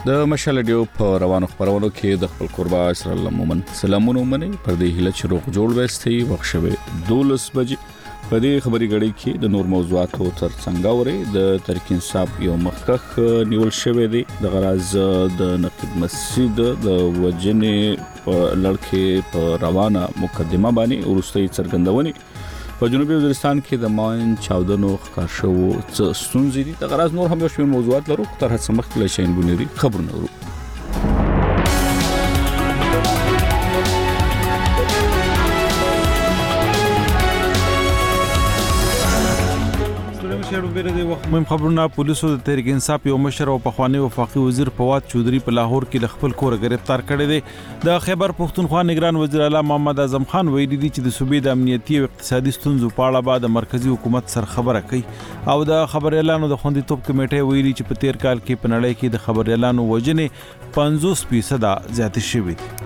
د مشال ډیو په روانو خبرونو کې د خپل قربا اسر الله مومن سلامونه مني پر دې هله چې روغ جوړ وستي وښوي 12 بجې په دې خبري غړي کې د نور موضوعاتو تر څنګه اوري د تحریک انصاف یو مخکخ نیول شوی دی د غراز د نقیب مسجد د وجنې په لړکې په روانه مقدمه باندې ورستۍ څرګندونې په جنوبي وزیرستان کې د ماین چاودنو ښکار شو څه ستونزې دي د غراز نور هم یو شمېر موضوعات لرو تر هڅه مخکې له شین بنيري خبرونه ورو مهم خبرونه پولیسو د تحریک انصاف یو مشر او پخوانی وفاقي وزیر فواد چودري په لاهور کې د خپل کور گرفتار کړی دی د خیبر پختونخوا نگران وزیر اعلی محمد اعظم خان ویلي دي چې د صوبې د امنیتي او اقتصادي ستونزو په اړه به د مرکزی حکومت سره خبره کوي او د خبر اعلانو د خوندیتوب کمیټې ویلي چې په تیر کال کې په نړۍ کې د خبر اعلانو وجنې 50% زیاتې شوې دي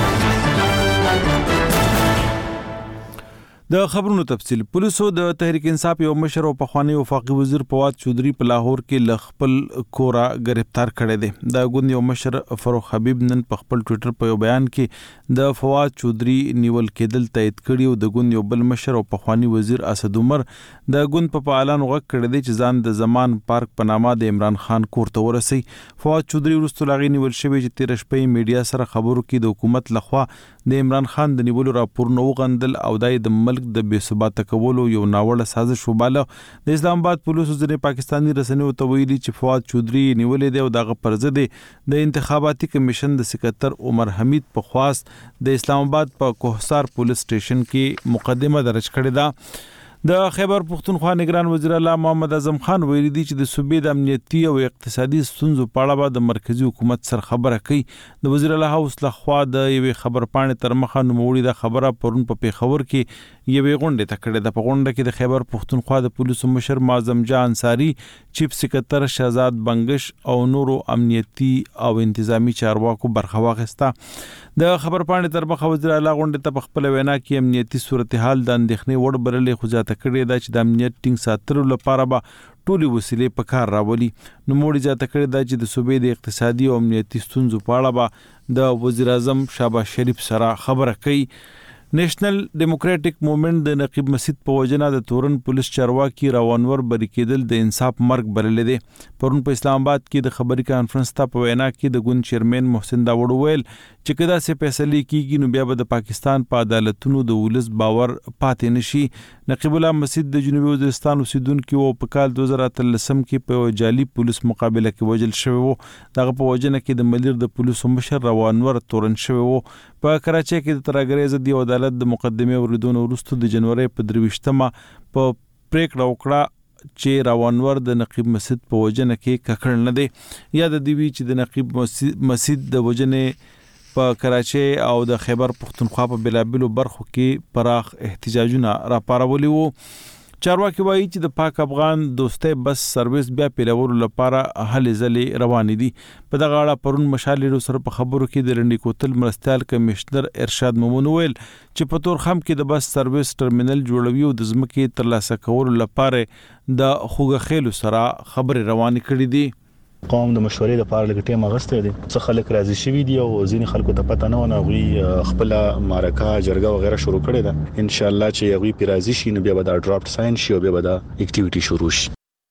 د خبرونو تفصیل پولیسو د تحریک انصاف یو مشر او پخوانی وفاقي وزیر فواد چودري په لاهور کې ل خپل کورا گرفتار کړی دی د ګوند یو مشر فاروق حبیب نن په خپل ټوئیټر په یو بیان کې د فواد چودري نیول کېدل تایید کړی او د ګوند یو بل مشر او پخوانی وزیر اسد عمر د ګوند په اعلان غږ کړی دی چې ځان د زمان پارک په نامه د عمران خان کور ته ورسي فواد چودري ورستو لاغي نیول شوی چې 13 شپې میډیا سره خبرو کې د حکومت لخوا د عمران خان د نیولو راپورونه وغندل او د ملک د بے ثبات کولو یو ناوړه سازش وباله د اسلام آباد پولیسو ځینې پاکستانی رسنیو ته ویلي چې فواد چودري نیولې دی او دغه پرځ دی د انتخاباتي کمیشن د سکرټر عمر حمید په خواست د اسلام آباد په کوهسار پولیس سټیشن کې مقدمه درج کړې ده د خیبر پختونخوا نگران وزیر اعلی محمد اعظم خان ویلي دي چې د صوبې د امنیتي او اقتصادي ستونزو په اړه به د مرکزی حکومت سره خبره کوي د وزیر اعلی هاوس لخوا د یوې خبرپاڼې تر مخه نوموړي د خبره پرون په پیښور کې یوې غونډې ته کړې ده په غونډه کې د خیبر پختونخوا د پولیسو مشر معظم جان انصاری چیف سکرټر شهزاد بنگش او نورو امنیتي او انتظامی چارواکو برخه واخیسته د خبرپاڼې تر مخه وزیر اعلی غونډې ته په خپل وینا کې امنیتي صورتحال د اندېښنې وړ بللې خو ځاته کړې ده چې د امنیت ټینګ ساتلو لپاره به ټولې وسیلې په کار راولي نوموړي ځاته کړې ده چې د صوبې د اقتصادي او امنیتي ستونزو په اړه به د وزیر اعظم شهباز شریف سره خبره کوي نیشنل ډیموکراټک موومېنټ د نقیب مسجد په وجنه د تورن پولیس چارواکي روانور بری کېدل د انصاف مرګ بللې دي پرون په اسلام آباد کې د خبري کانفرنس ته په وینا کې د ګوند چیرمن محسن داوود ویل چې کدا سه فیصله کیږي نو بیا به د پاکستان په عدالتونو د ولس باور پاتې نشي نقیب الله مسجد د جنوبي وزیرستان اوسیدونکو او په کال 2013 کې په جعلي پولیس مقابله کې وجل شوی وو دغه په وجنه کې د ملیر د پولیسو مشر روانور تورن شوی وو په کراچۍ کې د ترګریز دی عدالت د مقدمه اوریدونکو وروسته د جنوري په 23مه په پریکړه وکړه چې روانور د نقیب مسجد په وجنه کې ککړ نه دی یا د دیوی چې د نقیب مسجد د وجنه په کراچۍ او د خیبر پختونخوا په بلابلو برخو کې پراخ احتجاجونه راپارولي وو چارواکي وایي چې د پاک افغان دوستۍ بس سرویس بیا پیلولو لپاره هلې ځلې روانې دي په دغه اړه پرون مشال سره په خبرو کې د رنډي کوتل مرستیال کمشنر ارشاد مومن ویل چې په تورخم کې د بس سرویس ټرمینل جوړوي او د ځمکې ترلاسه کولو لپاره د خوګخېلو سره خبرې روانې کړې دي قوم د مشورې لپاره لږ ټیم اغسته دي څه خلک راضي شوي دي او ځینې خلکو ته پته نه ونه غوي خپل معرکه جرګه وغیرہ شروع کړي ده ان شاء الله چې غوي پی راضي شي نو بیا به دا ډرافټ ساين شي او بیا به دا اکټیویټي شروع شي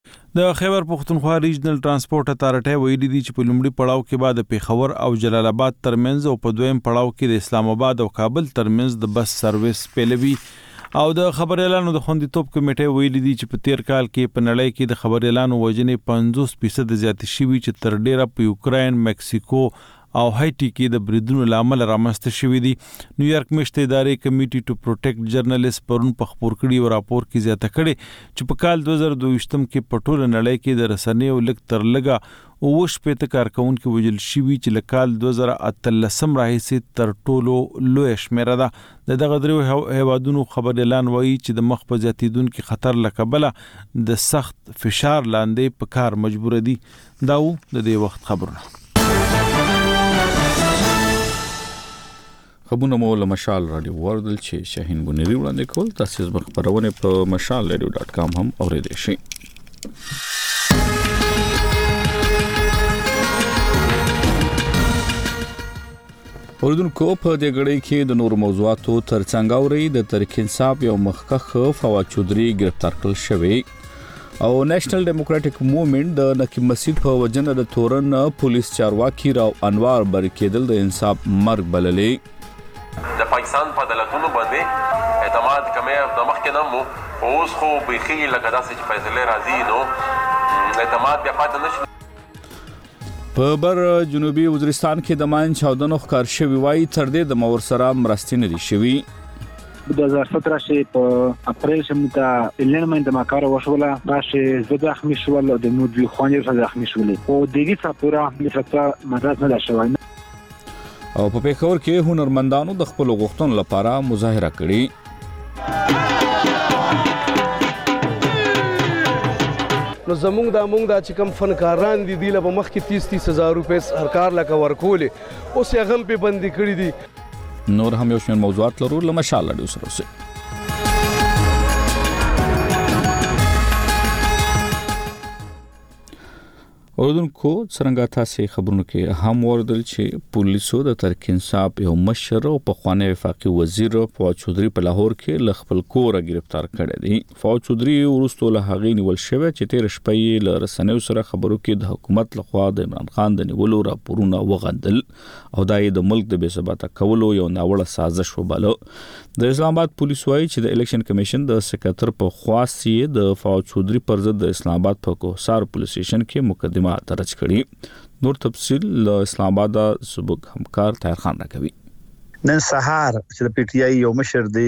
د خیبر پختونخوا ریجنل ترانسپورت اتارټي ویلي دي چې په لومړي پړاو کې بعد پیښور او جلال آباد ترمنځ او په دویم پړاو کې د اسلام آباد او کابل ترمنځ د بس سرویس پیلوي او د خبر اعلانو د خوندیتوب کمیټې ویلي دي چې په تیر کال کې په نړۍ کې د خبر اعلانو وجنې 50% زیات شوي چې تر ډیره په یوکرين مکسیکو او هایټي کې د بریدونو لامل رامنځته شوې دي نیویارک میشته ادارې کمیټي ټو پروټیکټ جرنالیست پرون په خبر کړي او راپور کې زیاته کړي چې په کال 2022 کې په ټوله نړۍ کې د رسنیو لک تر لګه او شپږ کارکونکو وجل شوي چې لکال 2013 راهیسې تر ټولو لوی شمیره ده دغه درو هیوادونو خبر اعلان وایي چې د مخ په زیاتیدونکو خطر لکبله د سخت فشار لاندې په کار مجبور دي داو د دې وخت خبرونه خبرونه مو له مشال رادیو وردل چې شاهین بنيري وړاندې کول تاسو زما خبرونه په mashalradio.com هم اوریدئ شئ اوردونکو په دې غړي کې د نور موضوعاتو ترڅنګ اوري د تحریک انصاف یو مخکخ فواد چودري گرفتار کړل شوی او نېشنل ډیموکراټک موومېنټ د نقیب مسعود په وجنه د تورن پولیس چارواکي راو انوار برکېدل د انصاف مرګ بللې د پاکستان په عدالتونو باندې اعتماد کمه د مخکنه مو اوس خو بيخي لکه داسې چې فیصله راځي نو اعتماد بیا پاتې نشي. په بر جنوبي وزیرستان کې د مان چاودنو ښکار شوی وای تر دې د مور سره مرستې نه دي شوی. 2017 په اپریل شمتا الین د ماکار وشوله باشه زده زخمی شول د نو دوی خوانې سره زخمی شول او دغه سپورا لفتا مدد نه شوی او په پیښور کې هنرمندانو د خپل غوښتنو لپاره مظاهره کړې. نو زمونږ دا چې کوم فنکاران دي د لپاره مخ کې 30,000 روپے سرکار لکه ورکولې اوس یې غم په بندي کړی دي. نور هم یو شمېر موضوعات لرو له مشال لري سره اوردونکو څنګه تاسو خبرونه کې هم وردل چې پولیسو د تحریک انصاف یو مشر او په خواني وفاقي وزیر فواد چودري په لاهور کې ل خپل کور گرفتار کړی دی. فواد چودري ورستو له هغې نیول شوی چې 13 شپې له رسنیو سره خبرو کې د حکومت لخوا د عمران خان د نیولو راپورونه وغندل او دای د ملک د بې ثباته کولو یو ناوړه سازش وباله. د اسلام آباد پولیس وایي چې د الیکشن کمیشن د سکرټر په خواستې د فواد چودري پر ضد د اسلام آباد په کوهسار پولیس سټیشن کې مقدمه درج کړي. نور تفصیل له اسلام آباد سبق همکار طاهر خان راکوي. نن سهار چې د پی ټی آی یو مشر دی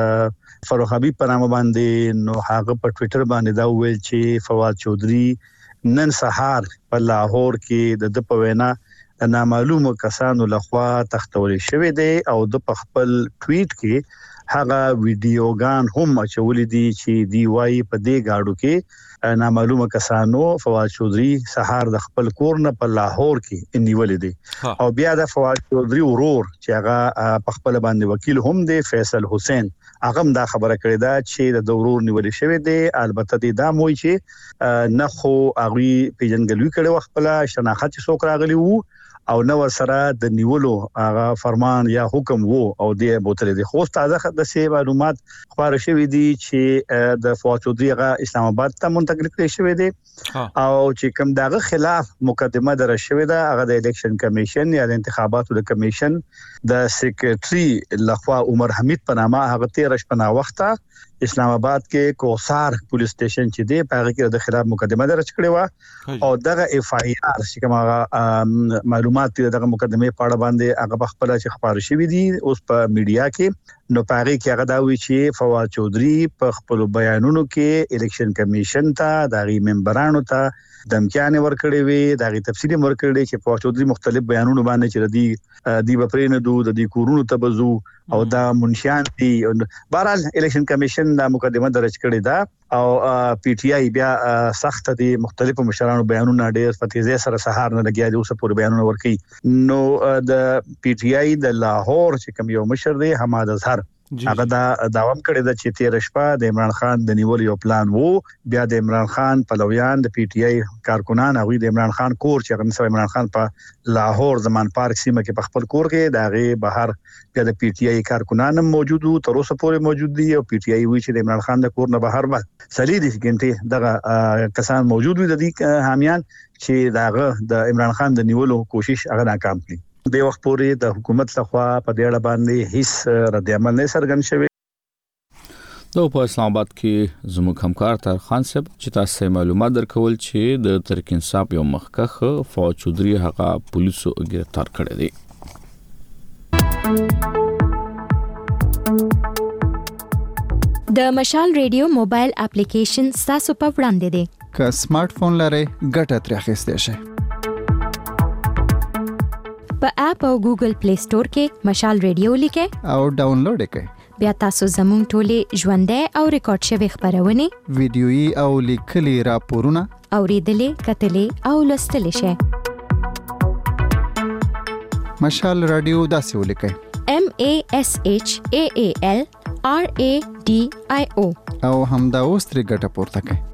فاروق حبیب په نامه باندې نو هغه په ټوئیټر باندې دا ویل چې فواد چودري نن سهار په لاهور کې د په وینا نامعلومه کسانو لخوا تختول شوی دی او د خپل ټویټ کې هغه ویډیوګان هم اچولې دي چې دی وايي په دې گاډو کې نامعلومه کسانو فواد چودري سهار د خپل کور نه په لاهور کې نیولې دي او بیا د فواد چودري ورور چې هغه په خپل باندې وکیل هم دی فیصل حسین هغه دا خبره کړې ده چې د ورور نیولې شوی دی. البته دا موي چې نه خو هغه پیژنګلوي کړي خپل شناخت څوک راغلی وو او نو سره د نیولو هغه فرمان یا حکم وو او د بوتل دي. خو تازه د سی معلومات خبر شوې دي چې د فواد چودري هغه اسلام آباد ته منتقل کړي شوی دی او چې کوم دغه خلاف مقدمه در شوې ده هغه د الیکشن کمیشن یا د انتخاباتو د کمیشن د سیکریټري لخوا عمر حمید په نامه هغه 13 شپه وخته اسلام آباد کې کوثار پولیس سټیشن چې دی په هغه کې د خلاف مقدمه درج کړې و او دغه اف آی آر چې کومه معلومات دغه مقدمه په اړه باندې هغه خپل چې خبر شوې دي اوس په میډیا کې نو پاره کې هغه دا وی چې فواد چودري په خپل بیانونو کې الیکشن کمیشن ته دغه ممبرانو ته دمکیانه ورکړې وي دغه تفصیل ورکړې چې فواد چودري مختلف بیانونه باندې چې دی بپرینه د دې کورونو ته بزو او دا منشیان دي بهرحال الیکشن کمیشن دا مقدمه درج کړې ده او پی ټی آی بیا سخت دي مختلفو مشرانو بیانونه ډېر فتیزه سره سهار نه لګیا دي اوس پورې بیانونه ورکړي. نو د پی ټی آی د لاهور چې کوم یو مشر دی حماد اظهر هغه دا داوام کړی د چې 13 شپه د عمران خان د نیول یو پلان وو بیا د عمران خان پلویان د پی ټی آی کارکونان هغه د عمران خان کور چې هغه عمران خان په لاهور زمان پارک سیمه کې په خپل کور کې دغه بهر بیا د پی ټی آی کارکونان موجود وو تر اوسه پورې موجود دي او پی ټی آی وی چې د عمران خان د کور نه بهر به سلیدي ګنټي دغه کسان موجود وي د دې حامیان چې دغه د عمران خان د نیولو کوشش هغه ناکام کړي. د وخت پورې د حکومت لخوا په دې اړه باندې هیڅ رد عمل نه څرګند شوی. په اسلام آباد کې زموږ همکار طاهر خان صاحب چې تاسو معلومات درکول چې د تحریک انصاف یو مخکخ فواد چودري هغه پولیسو گرفتار کړی دی. د مشال ریډیو موبایل اپلیکیشن تاسو په وړاندې دی که سمارټ فون لرئ ګټه ترې اخیستی شئ. په اپ او ګوګل پلی سٹور کې مشال ریډیو لیکئ او ډاونلوډ کړئ. بیا تاسو زموږ ټولې ژوندۍ او ریکارډ شوی خبرونه ویډیويي او لیکلي راپورونه اوریدلې کتلې او لوستلې شئ. مشال رادیو داسې ولیکئ MASHAAL RADIO او همدا اوس ترې ګټه پورته کړئ.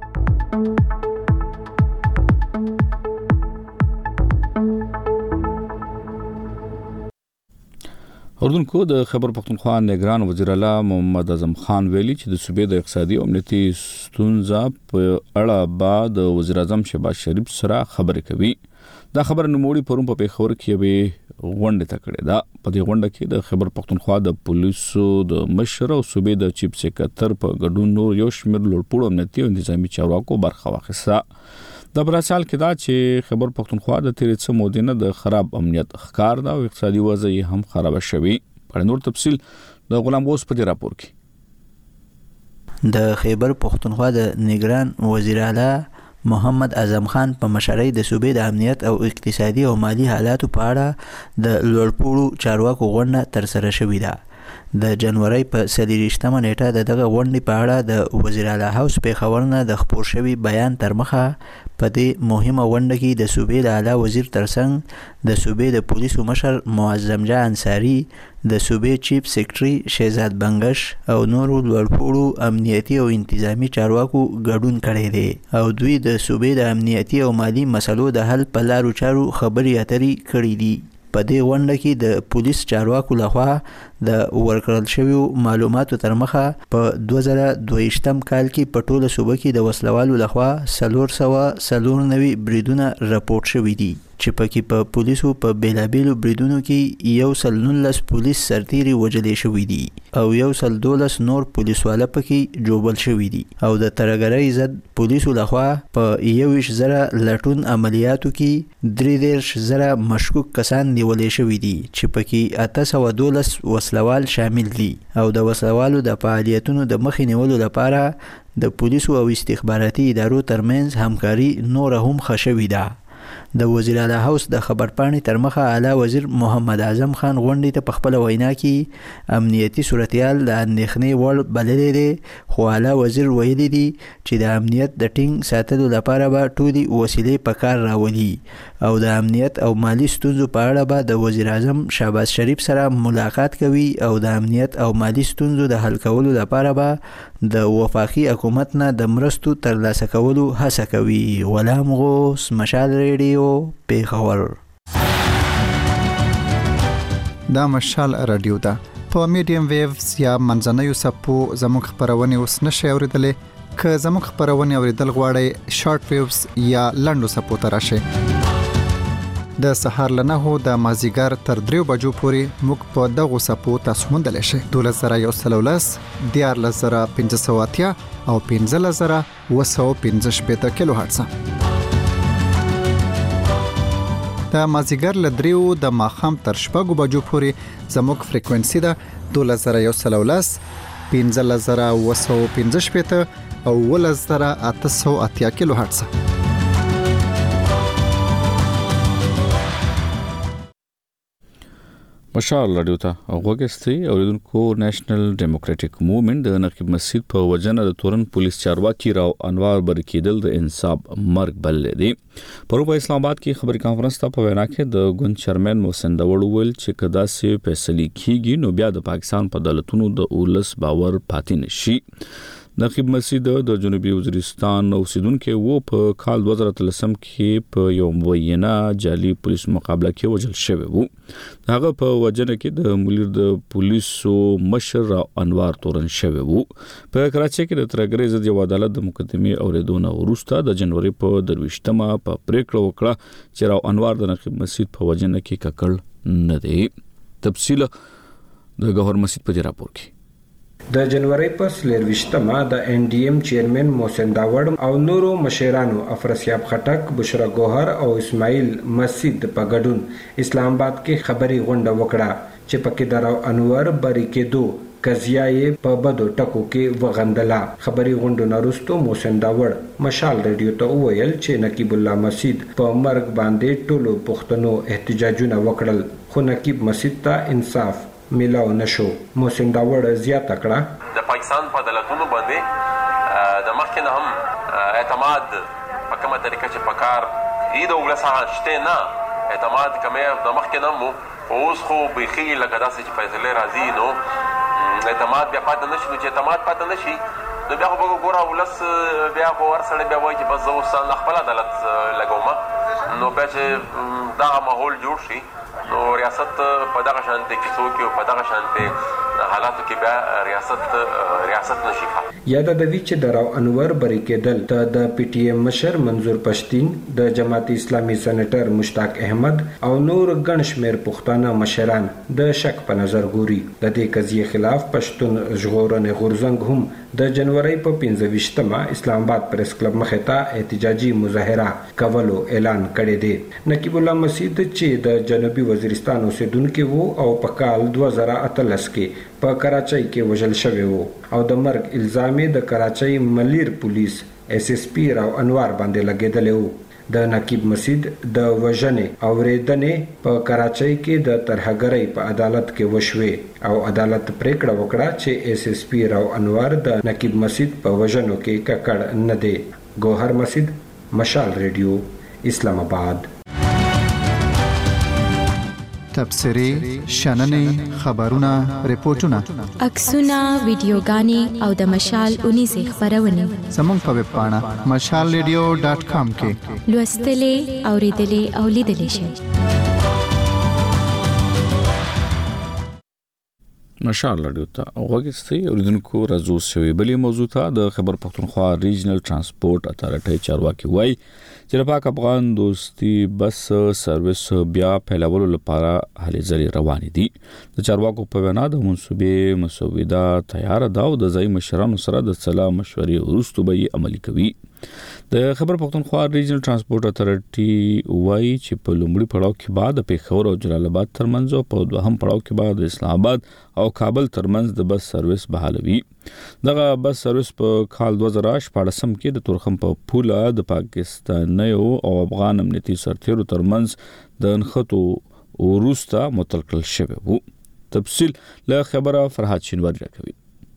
اردوونکو د خیبر پختونخوا نگران وزیر اعلی محمد اعظم خان ویلي چې د صوبې د اقتصادي او امنیتي ستونزو په اړه بعد وزیر اعظم شهباز شریف سره خبرې کوي. دا خبر نوموړي پرون په پیښور کې به غونډه تکړه ده. په دې غونډه کې د خیبر پختونخوا د پولیسو د مشر او صوبې د چیف سکرټر په ګډون نور یو شمېر لوړپوړو امنیتي او انتظامی چارواکو برخه واخیسته. د براسال کې دا چې خیبر پختونخوا د تیرې څه مودې نه د خراب امنیت ښکار ده او اقتصادي وضع یې هم خراب شوی. په نور تفصیل د غلام غوث په دې راپور کې. د خیبر پختونخوا د نگران وزیر اعلی محمد اعظم خان په مشرۍ د صوبې د امنیت او اقتصادي او مالی حالاتو په اړه د لوړپوړو چارواکو غونډه ترسره شوې ده. د جنوري په 23مه نیټه دغه غونډې په اړه د وزیر اعلی هاوس پیښور نه د خپور شوی بیان تر مخه په دې مهمه غونډه کې د صوبې د اعلی وزیر ترڅنګ د صوبې د پولیسو مشر معظم جان انصاری، د صوبې چیف سکرټري شهزاد بنگش او نورو لوړپوړو امنیتي او انتظامی چارواکو ګډون کړی دی او دوی د صوبې د امنیتي او مالی مسلو د حل په لارو چارو خبرې اترې کړې دي. په دې غونډه کې د پولیس چارواکو لخوا د ورکړل شویو معلوماتو تر مخه په 2022 کال کې په ټوله صوبه کې د وسلوالو لخوا 494 بریدونه راپورټ شوي دي چې پکې په پولیسو په بیلابیلو بریدونو کې 119 پولیس سرتیري وژل شوي دي او 112 نور پولیسواله پکې جوبل شوي دي او د ترګرۍ ضد پولیسو لخوا په 21,000 لټون عملیاتو کې 33,000 مشکوک کسان نیول شوي دي چې پکې 812 وسلوال شامل دي او د وسلوالو د فعالیتونو د مخې نیولو لپاره د پولیسو او استخباراتي ادارو ترمنځ همکاري نور هم ښه شوې ده. د وزیر اعلی هاوس د خبرپاڼې تر مخه اعلی وزیر محمد اعظم خان غونډې ته په خپل وینا کې امنیتي صورتحال د اندېښنې وړ بللی دی، خو اعلی وزیر ویلي دي چې د امنیت د ټینګ ساتلو لپاره به ټولې وسیلې په کار راولي او د امنیت او مالی ستونزو په اړه به د وزیر اعظم شهباز شریف سره ملاقات کوي او د امنیت او مالی ستونزو د حل کولو لپاره به د وفاقي حکومت نه د مرستو ترلاسه کولو هڅه کوي. غلام غوث، مشال ریډیو، پیښور. دا مشال رادیو ده په میډیم ویوز یا منځنیو سپو زموږ خبرونه اوس نشي اوریدلې. که زموږ خبرونه اوریدل غواړئ شارټ ویوز یا لنډو سپو ته راشئ. د سهار له 9 د مازیګر تر 3 بجو پورې موږ په دغو سپو تاسو موندلی شئ. 12113 14580 او 15715 کیلو هرتز. د مازیګر له 3 د ماښام تر 6 بجو پورې زموږ فریکوئنسي ده 12113 15715 او 11880 کیلو هرتز. مشال رادیو ته غوږستئ. اوریدونکو، نېشنل ډیموکراټک موومېنټ د نقیب مسجد په وجنه د تورن پولیس چارواکي راو انوار برکیدل د انصاف مرګ بللی دی. پرون په اسلام آباد کې خبري کانفرنس ته په وینا کې د ګوند چیرمن محسن داوړ ویل چې کدا سي فیصله کیږي نو بیا د پاکستان په عدالتونو د اولس باور پاتې نشي. نقیب مسجد د جنوبي وزیرستان اوسیدونکو و په کال 2013 کې په یو مبینه جعلي پولیس مقابله کې وژل شوی وو. هغه په وجنه کې د ملیر د پولیسو مشر انوار تورن شوی وو. په کراچۍ کې د ترګرۍ ضد یو عدالت د مقدمې اوریدونه وروسته د جنوري په 23مه په پریکړه وکړه چې راو انوار د نقیب مسجد په وجنه کې ککړ نه دی. تفصیل د گوهر مسجد په راپور کې. د جنوري په 23مه د ان ډي ام چیرمن محسن داوړ او نورو مشرانو افراسیاب خټک، بشرا گوهر او اسماعیل مسجد په ګډون اسلام آباد کې خبري غونډه وکړه چې پکې د راو انوار بری کېدو قضیه یې په بدو ټکو کې وغندله. خبري غونډو وروسته محسن داوړ مشال ریډیو ته وویل چې نقیب الله مسجد په مرګ باندې ټولو پښتنو احتجاجونه وکړل خو نقیب مسجد ته انصاف ملاو نشو. محسن داوړ زیاته کړه د پاکستان په عدالتونو باندې د مخکې نه هم اعتماد په کومه طریقه چې په کار د وګړه شته نه اعتماد کمه د مخکې نه مو اوس خو بيخي لکه داسې چې فیصله راځي نو اعتماد بیا پاتې نشي. نو چې اعتماد پاتې نشي نو بیا خو ګوره ولس بیا خو ورسره بیا وایي چې بس زه اوس خپل عدالت لګوم. نو بیا چې دا ماحول جوړ شي نو ریاست په دغه شانتي کیسو کې په دغه شانتي حالاتو کې بیا ریاست نشي یاد د دې چې د راو انور بری کېدل د پی ټی ایم مشر منظور پښتين د جماعت اسلامي سېنیټر مشتاق احمد او نور ګڼ شمېر پښتانه مشران د شک په نظر ګوري. د دې قضیې خلاف پښتون ژغورنې غورځنګ هم د جنوري په 15مه اسلام آباد پریس کلب مخې ته احتجاجي مظاهره کولو اعلان کړی دی. نقیب الله مسید چې د جنوبي وزیرستان اوسیدونکو وو او په کال 2013 کې په کراچۍ کې وژل شوی وو او د مرګ الزام د کراچۍ ملیر پولیس ایس ایس پی راو انوار باندې لګیدلی وو. د نقیب مسید د وژنې او ریدنې په کراچۍ کې د ترهګرۍ په عدالت کې وشوې او عدالت پریکړه وکړه چې ایس ایس پی راو انوار د نقیب مسید په وژنو کې ککړ نه دی. ګوهر مسید، مشال ریډیو، اسلام آباد. تبصرې، شننې، خبرونه، ریپورتونه، عکسونه، ویډیوګانې او د مشال 19 خبرونه زموږ په ویب پاڼه mashalradio.com کې لوستلې، اوریدلې او لیدلې شئ. مشال رادیو ته وګورئ اوریدونکو راځو سوي بلې موضوع ته. د خیبر پختونخوا ریجنل ترانسپورت اتارټي چارواکي وایي چې پاک افغان دوستي بس سرویس بیا پیلولو لپاره هلې ځلې روانې دي. د چارواکو په وینا د منصوبې مسوده تیار ده او د ځای مشرانو سره د سلا مشورې وروسته به یې عملي کوي. د خیبر پختونخوا ریجنل ترانسپورت اتارټي وایي چې په لومړي پړاو کې بعد د پیښور او جلال آباد ترمنځ او په دوهم پړاو کې بعد د اسلام آباد او کابل ترمنځ د بس سرویس بحالوي. دغه بس سرویس په کال 2014 کې د تورخم په پوله د پاکستانیو او افغان امنیتي سرتیرو ترمنځ د نښتو وروسته معطل کړل شوی وو. تفصیل له خبره فرهاد شینواری راکوي.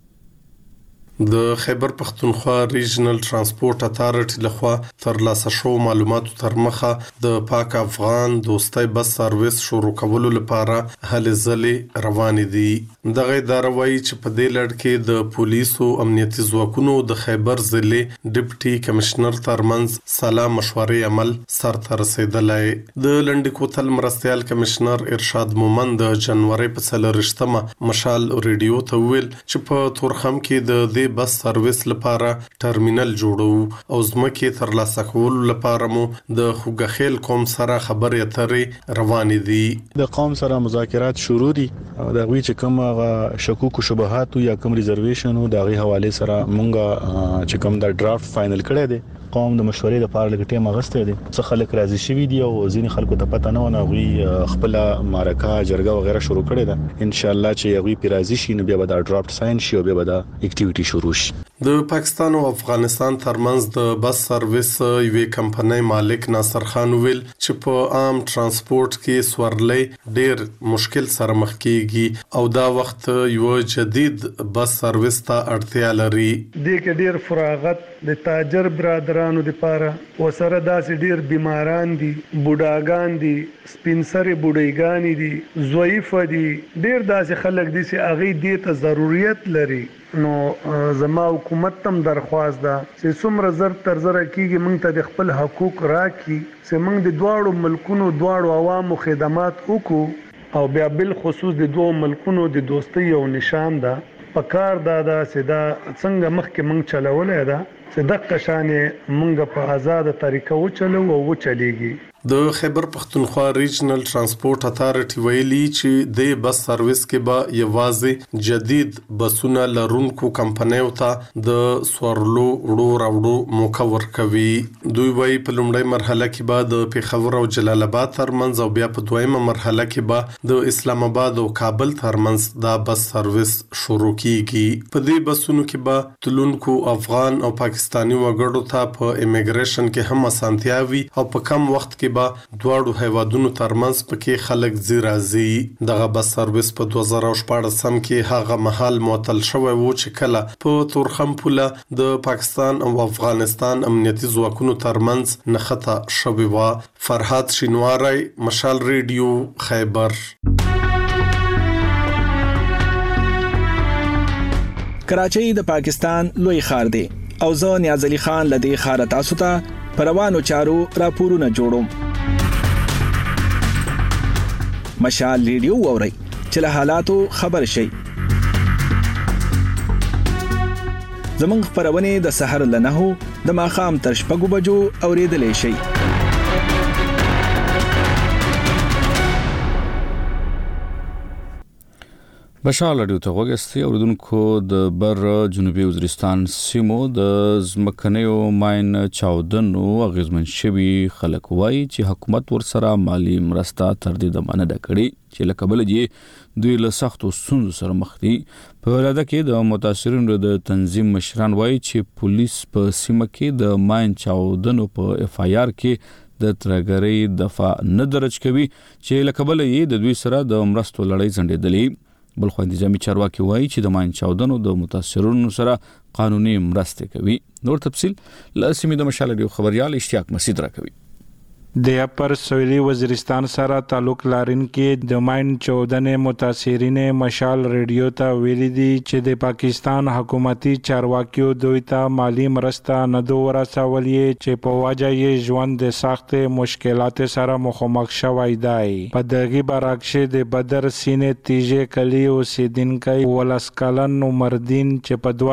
د خیبر پختونخوا ریجنل ترانسپورت اتارټي لخوا ترلاسه شو معلوماتو تر مخه د پاک افغان دوستۍ بس سرویس شروع کولو لپاره هلې ځلې روانې دي. دغه اداره وایي چې په دې لړ کې د پولیسو امنیتي ځواکونو د خیبر ضلع ډیپټي کمشنر ترمنځ سلا مشورې عمل سرته رسیدلی. د لنډي کوتل مرستیال کمشنر ارشاد مومند د جنوري په 4مه مشال ریډیو ته ویل چې په تورخم کې د بس سرویس لپاره ټرمینل جوړو او ځمکې ترلاسه کولو لپاره مو د خوګخیل قوم سره خبرې اترې روانې دي. د قوم سره مذاکرات شروع دي او د غوي چې کوم شکوک او شبهات یا کوم ریزرویشن او د غي حواله سره مونږه چې کوم د ډرافټ فائنل کړی دی. قوم د مشورې لپاره لګ ټیم اغسته دي. څه خلک راضي شوي دي او ځینې خلکو ته پته نه ونه غوي خپل معرکه جرګه وغیرہ شروع کړي ده. ان شاء الله چې غوي پیرازي شي نو بیا به دا ډرافټ ساين شي او بیا به دا اکټیویټي شروع شي. د پاکستان او افغانستان ترمنځ د بس سرویس یوې کمپنۍ مالک ناصر خان ویل چې په عام ترانسپورت کې سورلۍ ډیر مشکل سره مخ کیږي او دا وخت یو جدید بس سرویس ته اړتیا لري. د کې ډیر فراغت د تاجر برادرانو لپاره وسره داسې ډیر بیماران دي، بوډاګان دي، سپینسرې بوډایګان دي، ضعیف دي، ډیر داسې خلک دي چې هغه دې ته ضرورت لري. نو زما حکومت تم درخواست ده چې څومره زر تر زر کېږي موږ ته د خپل حقوق راکړي چې موږ د دواړو ملکونو دواړو عوامو خدمات وکړو او بیا بل خصوص د دوه ملکونو د دوستۍ یو نشان ده. پکار دا چې دا څنګه مخکې موږ چلولای ده چې دغه شانې موږ په آزاد طریقه وچلو او وچلیږي. د خیبر پختونخوا ریجنل ترانسپورت اتارټي ویلي چې د بس سرویس کې به یوازې جدید بسونه لرونکو کمپنیو ته د سورلو وړو راوړو موقع ورکوي. دوی وايي په لومړۍ مرحله کې به د پیښور او جلال آباد ترمنځ او بیا په دویمه مرحله کې به د اسلام آباد او کابل ترمنځ دا بس سرویس شروع کیږي. په دې بسونو کې به تلونکو افغان او پاکستانی وګړو ته په امیګریشن کې هم اسانتیاوي او په کم وخت کې به دواړو هیوادونو ترمنځ پکې خلک زی راځي. دغه بس سرویس په 2014 کې هغه مهال معطل شوی و چې کله په تورخم پوله د پاکستان او افغانستان امنیتي ځواکونو ترمنځ نښته شوی و. فرهاد شینواری، مشال ریډیو، خیبر. کراچۍ د پاکستان لوی ښار دی او زه نیاز علي خان لدی ښار تاسو ته پروانو چارو راپورونه جوړوم. مشال ریډیو ووري چې له حالاتو خبر شي. زمونږ خبرونه د سحر له 9 د ماخام تر 6 بجو اوریدلې شي. بشال رادیو ته وګورئ اوردونکو د بر جنوبي وزیرستان سیمو د زمکنیو ماین چاودنو اغیزمن شوی خلک وای چې حکومت ورسره مالی مرسته تر دې د مننه کړي چې لکبل دي دوی له سختو ستونزو سره مخ دي. په ولاده کې د متاثرینو د تنظیم مشران وای چې پولیس په سیمه کې د ماین چاودنو په اف آی آر کې د ترګری دفاع نه درج کوي چې لکبل یې د دوی سره د مرستو لړۍ ځنډېدلې. بل خو انتظامی چارواکي وایي چې د ماین چاودنو د متاثرینو سره قانوني مرسته کوي. نور تفصيل له سیمې د مشال ریډیو خبريال اشتیاق مسعود راکوي. د اپر سویلی وزیرستان سره تعلق لرونکي د ماین چاودنې متاثرین مشال ریډیو ته ویلي دي چې د پاکستان حکومتي چارواکیو دوی ته مالی مرسته نه دوه رسولې چې په وجه یې ژوند د سخت مشکلات سره مخامخ شوی دی. په دغه برعکس د بدر سینې تیجه کلی اوسیدونکي ولسکلن عمردین چې په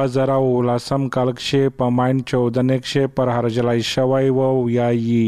2019 کال کې په ماین چاودنې کې پر هرجلای شوی و یایي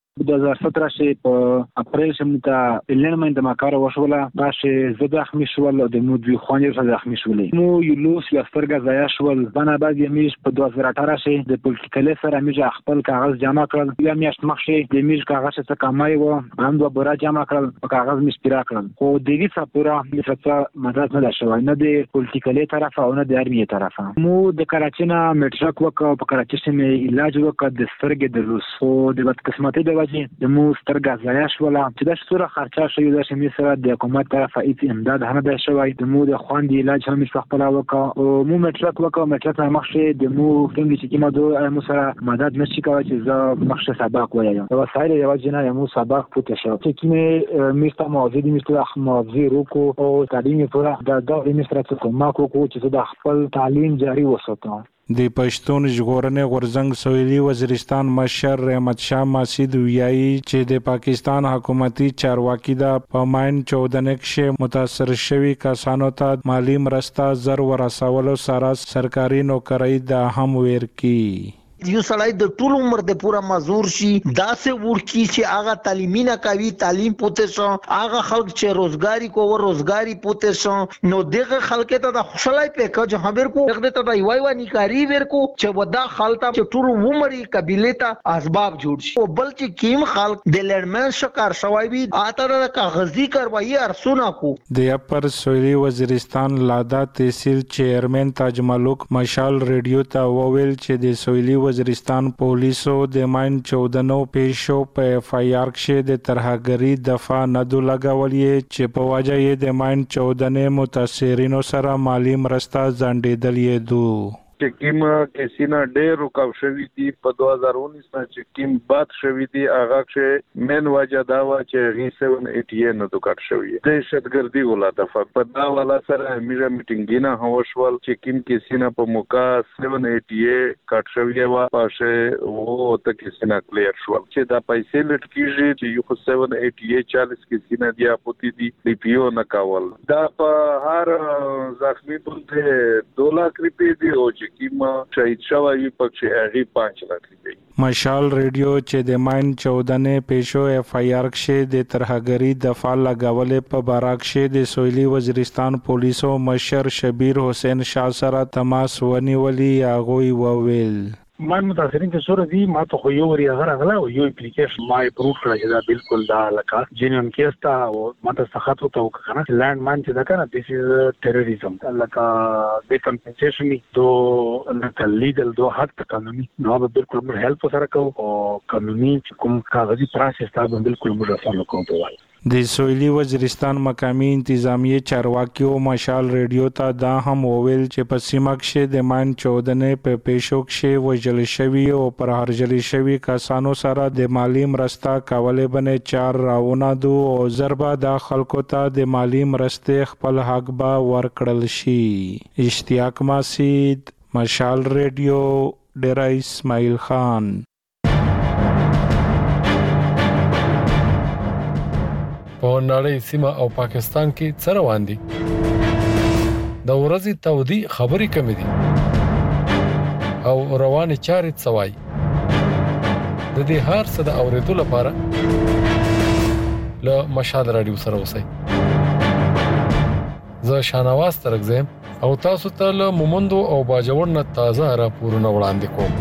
2017 شي په اپریل شمتا لن مې د ماکار وشوله باشه زده اخمي شول د مودوی خوانې سره اخمي شولې مو یلوس لسترګه ځای شول بنا بعد یمیش په 2018 شي د پولیټیکل سره میجه خپل کاغذ جمع کړل یا میاشت مخشه د میج کاغذ څخه کمای و هم د برا جمع کړل په کاغذ مشترک کړل خو دغه سپورا لفظه مدد نه شوی نه د پولیټیکل طرف او نه د ارمي طرف مو د کراچي نه میټرک وکړ په کراچي کې علاج وکړ د سترګې د لوس خو د بد قسمتي د د مو سترګه ځای شوله چې د څوره خرچه شوی د شمې سره د حکومت طرف هیڅ امداد نه ده شوی د مو د خواندې علاج هم مش خپل وکړ او مو میټرک مخشه د مو څنګه چې کیما دوه مو سره مدد نشي کوي چې زه مخشه سبق وایم او وسایل یو جنا مو سبق پوت شو چې کیمه میستا موجودی میستا موضوع روکو او تعلیم پورا د دوه میسټر کومه کو چې د خپل تعلیم جاری وساتم. د پښتون ژغورنې غورځنګ سویلي وزیرستان مشر رحمت شاه مسعود ویایي چې د پاکستان حکومتي چارواکي د پماین 14 کې متاثر شوی کسانو ته مالی مرسته زر ورسولو سره سرکاري نوکرۍ د هم ورکی. یو سړی د ټول عمر د پورا مزور شي داسې ورکی چې هغه تعلیمي نه کوي تعلیم پوتې شو هغه خلک چې روزګاری کوو روزګاری پوتې شو نو دغه خلک ته د خوشالۍ پیکاج خبر کو دغه ته د وای وانی کاری ورکو چې ودا خالته چې ټول عمر قبيله ته اسباب جوړ شي او بل چې کیم خلک د لړمن شکار شوی وي اته د کاغذي کاروایی ارسونه کو. د اپر سویلی وزیرستان لادا تحصیل چیرمن تاج ملک مشال ریډیو ته وویل چې د سویلی وزیرستان پولیسو د ماین 14 پیښو په اف آی آر کې د ترهګری دفاع نه دو لګولې چې په وجه یې د ماین 14 متاثرینو سره مالی مرسته ځنډېدلې دو. چې کیم کیسینا ډېر رکاو شوی دی په 2019 چې کیم باد شوی دی هغه چې مین وجه دا و چې ری 788 نه دوکټ شوی دی شتګردي ولاته په دا ولا سره میره میټینګ نه هوښول چې کیم کیسینا په موقع 788 کټ شوی و پاشه وو ته کیسینا کلیر شو چې دا پیسې لټ کیږي چې یو 788 40 کیسینا دی اپوتی دی پیو نه کاول دا په هر زخمی بنده 2 لک روپے دی او کیما شهید شوی پکې هغه 5 لک روپے. مشال ریډیو چې د ماین 14 پیښو اف آی آر کې د ترهګری دفاع لګولې په باراکشه د سویلي وزیرستان پولیسو مشر شبیر حسین شاه سره تماس ونیولې هغه وویل ما متاثرین چې سره دي ما ته خو یو ری هغه غلا او یو اپلیکیشن ما پروف کړی چې دا بالکل دا لکه جنون کیس تا او ما ته سخت وته وکړه لانډ مان چې دا کنه دیس از ټیرریزم لکه د کمپنسیشن دو لکه لیګل دو حق قانوني نو بالکل موږ هیلپ سره کوو او قانوني کوم کاغذي پروسس تا بالکل موږ سره کوو. د سویلي وزیرستان مقامی انتظامی چارواکیو مشال ریډیو ته دا هم وویل چې په سیمه کې د مان 14 په پیښو کې وژل شوی او پر هرجل شوی کسانو سره د مالی مرسته کولې بنې 4 راونه دو او ضربه د خلکو ته د مالی مرسته خپل حق با ورکړل شي. اشتیاق مسعود مشال ریډیو ډیرا اسماعیل خان. په نړۍ سیمه او پاکستان کې څه روان دي د ورځې تودي خبري کمې دي او روانه چارې څوای د دې هر څه د اوریدو لپاره له مشال رادیو سره اوسئ زه شانواز ترغزم او تاسو ته له مومندو او باجوړ نه تازه راپورونه وړاندې کوم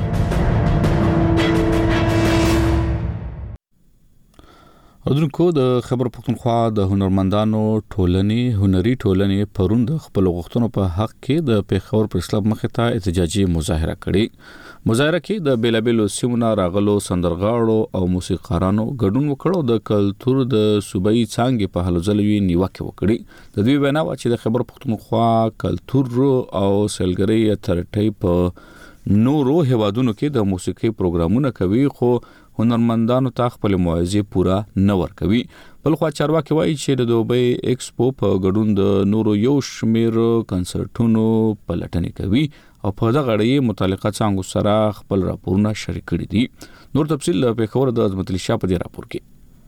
اردوونکو د خیبر پختونخوا د هنرمندانو هنري ټولنې پرون د خپل غوښتنو په حق کې د پیښور پریس کلب مخې ته احتجاجي مظاهره کړې مظاهره کې د بیلابیلو سیمونو راغلو سندرغاړو او موسیقارانو ګډون وکړ او د کلتور د صوبایي څانګې په هلو ځلوي نیوکه وکړي د دوی وینا و چې د خیبر پختونخوا کلتور او سیلګرۍ اترټي په نورو هیوادونو کې د موسیقي پروګرامونه کوي خو هنرمندانو ته خپل موعظه پورا نه ورکوي بلخو چارواکي وایي چې د دوبۍ ایکسپو په ګډون د نورو یو شمیر کنسرټونو پلټنې کوي او په دغه اړه متعلقه څنګه سره خپل راپورونه شریک کړي دي نور تفصیل په خبر د عظمت علي شاه په دې راپور کې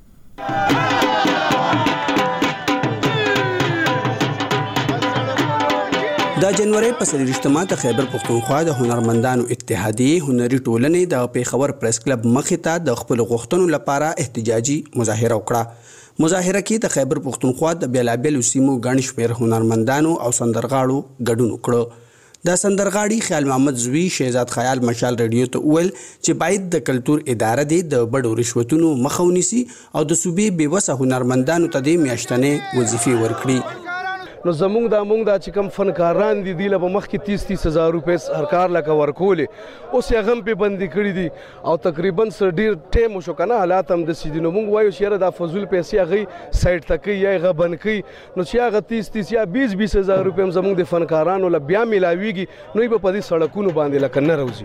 د جنوري په 23 د خیبر پختونخوا د هنرمندانو اتحادیه هنري ټولنې د پیښور پریس کلب مخې ته د خپل غوښتنو لپاره احتجاجي مظاهره وکړه مظاهره کې د خیبر پختونخوا د بیلابیلو سیمو ګڼ شمېر هنرمندانو او سندرغاړو ګډون وکړ د سندرغاړي خیال محمد زوی شهزاد خیال مشال رادیو ته ویل چې باید د کلتور اداره د بډو رشوتونو مخه ونیسي او د صوبې بیوسه هنرمندانو ته د میاشتنې وظیفې ورکړي نو زمونږ دا چې کوم فنکاران دي دی له مخ کې 30,000 روپے هر کار لکه ورکولې اوس یې غم په بندي کړی دي او تقریبا سر ډیر ټیم شو کنه حالات هم د سیدینو مونږ وایو چې دا فزول پیسې غي سایت تکي یا غبن کوي نو چې هغه 30 یا 20,000 روپے هم زمونږ د فنکارانو له بیا ملاويږي نو په دې سړکونو باندې لکه نه راوځي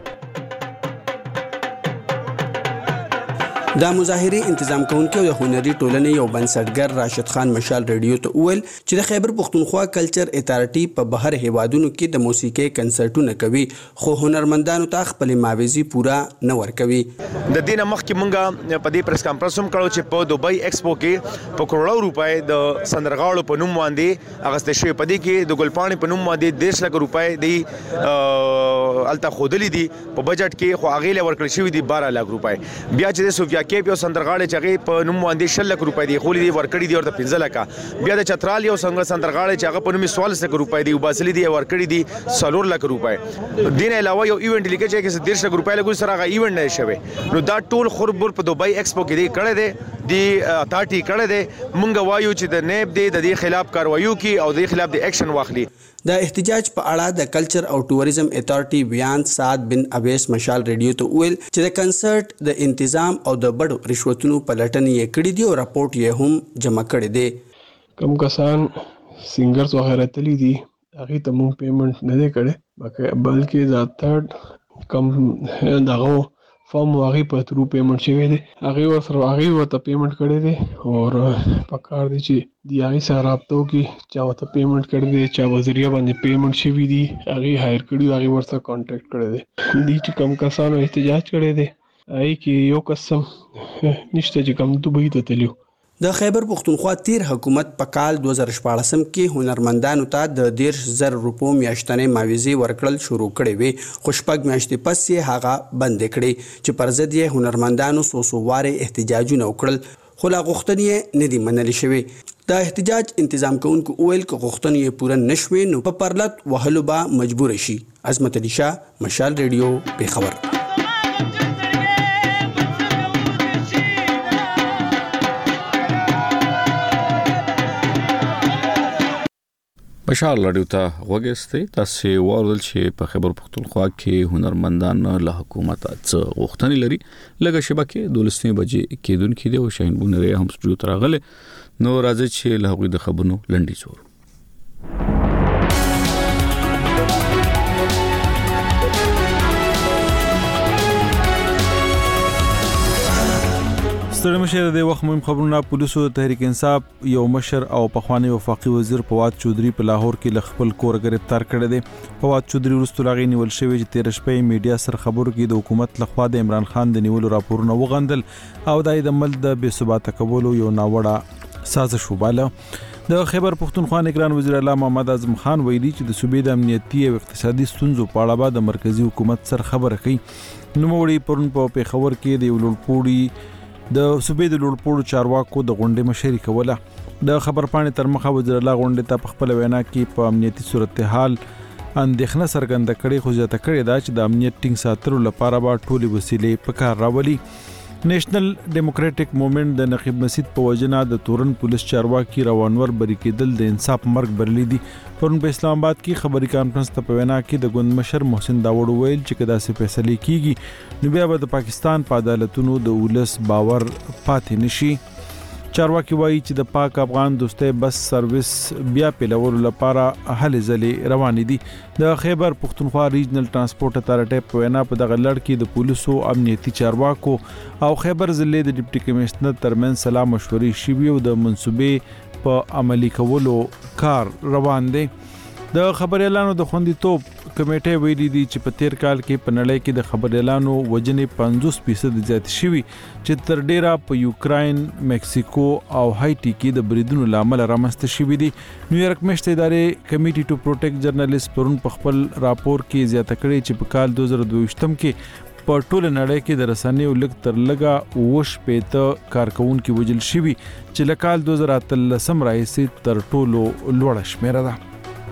د مظاهره تنظیم کوونکو د هنري ټولنې یو بنسټګر راشد خان مشال رادیو ته ویل چې د خیبر پختونخوا کلچر اتارټي په بهر هیوادونو کې د موسیقي کنسرټونه کوي خو هنرمندانو ته خپل معاوضي پورا نه ورکوي د دینه مخکې مونږه په دې پریس کانفرنس هم کړو چې په دوبۍ ایکسپو کې په کروڑو روپۍ د سندرغاړو په نوم باندې اغسته شوی په دې کې د ګلپاڼې په نوم باندې 10 لک روپۍ دی الته خودلې دي په بجټ کې خو اغه له ورکړل شوی دي 12 لک روپۍ بیا چې سوفیا کې یو سندرغاړي چې په نوم باندې 6 لک روپۍ دی خولې دی ورکړي دی ورته 15 لک بیا د چترال یو سندرغاړي چې هغه په نوم 16 لک روپۍ دی وباسلې دی ورکړي دی 4 لک روپۍ دین علاوه یو ایونت لیکي چې 10 لک روپۍ لګول سره هغه ایونت نه شوی نو دا ټول خربور په دوبۍ ایکسپو کې دی کړه دی اتارټي کړه دی مونږ وایو چې د نیب دی د دې خلاف کاروایو کی او د خلاف د اکشن واخلي د احتجاج په اړه د کلچر او ټوریزم اتارټي بیان سعد بن اویس مشال رادیو ته ویل چې د کنسرت د تنظیم او د بډو رشوتونو پلټنې یې کړې دي او راپورټ یې هم جمع کړی دی کم کسان سنگرز وغیرہ تلی دي هغه ته مونږ پیمنٹ نه دی کړی بلکې دا تھرد کم دغه فارم واغی په ترو پیمنٹ شوی دی هغه ورته پیمنٹ کړی دی او پکار دی چې دی هغه سره رابطو کې چا ورته پیمنٹ کړی دی چا وزریه باندې پیمنٹ شوی دی هغه هایر کړی هغه ورته کانټیکټ کړی دی چې کم کسانو احتجاج کړی دی ای کې یو قسم نشته چې کم دوبۍ ته تلو د خیبر پختونخوا تیر حکومت په کال 2014 کې هنرمندانو ته د 10,000 روپو میاشتنې معاوضه ورکړل شروع کړې وي خو شپږ میاشتې پس یې هغه بند کړې چې پر ضد یې هنرمندانو سوسوواره احتجاجونه وکړل خو لا غوښتنې نه دي منل شوې د احتجاج تنظیم کوونکو ویل چې غوښتنې پوره نشوي نو په پرلط وهلو به مجبور شي عظمت علي شاه مشال رادیو پیښور مشال رادیو ته وګورئ تاسو ورول چې په خیبر پختونخوا کې هنرمندان له حکومت څخه غوښتنې لري لږه شبکه 12 بجې کېدونکې دی او شاهین بونری هم سټوډیو ته راغله نو راځي چې له هغوی د خبرونو لنډی څور ستړي مشر د وخت مهم خبرونه پولیسو د تحریک انصاف یو مشر او پخوانی وفاقي وزیر فواد چودري په لاهور کې ل خپل کور گرفتار کړی دی فواد چودري ورستو لاغي نیول شوی چې 13 شپې میډیا سره خبرو کې د حکومت لخوا د عمران خان د نیولو راپورونه وغندل او د عمل د بې ثباته کولو یو ناوړه سازش وباله. د خیبر پختونخوا نگران وزیر اعلی محمد اعظم خان ویلي چې د صوبې د امنیتي او اقتصادي ستونزو په اړه به د مرکزی حکومت سره خبره کوي. نوموړي پرون په پیښور کې د لوړپوړي د صوبې د لوړپوړو چارواکو د غونډې مشري کوله. د خبرپاڼې تر مخه وزیر اعلی غونډې ته په خپل وینا کې په امنیتي صورتحال اندېښنه څرګنده کړې، خو زیاته کړې ده چې د امنیت ټینګ ساتلو لپاره به ټولې وسیلې په کار راولي. نېشنل ډیموکراټک موومېنټ د نقیب مسید په وجنه د تورن پولیس چارواکي روانور بری کېدل د انصاف مرګ برلی دي. پرون په اسلام آباد کې خبري کانفرنس ته په وینا کې د ګوند مشر محسن داوود ویل چې کدا سه فیصله کیږي نو بیا به د پاکستان په عدالتونو د ولس باور پاتې نشي. چارواکي وایي چې د پاک افغان دوستۍ بس سرویس بیا پیلولو لپاره هلې ځلې روانې دي. د خیبر پختونخوا ریجنل ترانسپورت اتارټي په وینا په دغه لړ کې د پولیسو، امنیتي چارواکو او خیبر ضلع د ډیپټي کمشنر ترمن سلا مشورې شوي او د منصوبې په عملی کولو کار روان دی. د خبريالانو د خوندیتوب کمیټه ویلي دي چې په تیر کال کې په نړۍ کې د خبريالانو وجنې 50% زیات شوي چې تر ډیره په یوکراین، مکسیکو او هایټي کې د بریدونو لامل رامنځته شوي دي. نیویارک میشت ادارې کمیټي ټو پروټیکټ جرنالیست پرون په خپل راپور کې زیاته کړې چې په کال 2022 کې په ټول نړۍ کې د رسنیو لږ تر لږه 80 کارکونکو وجل شوي چې له کال 2013 راهیسې تر ټولو لوړه شمیره ده.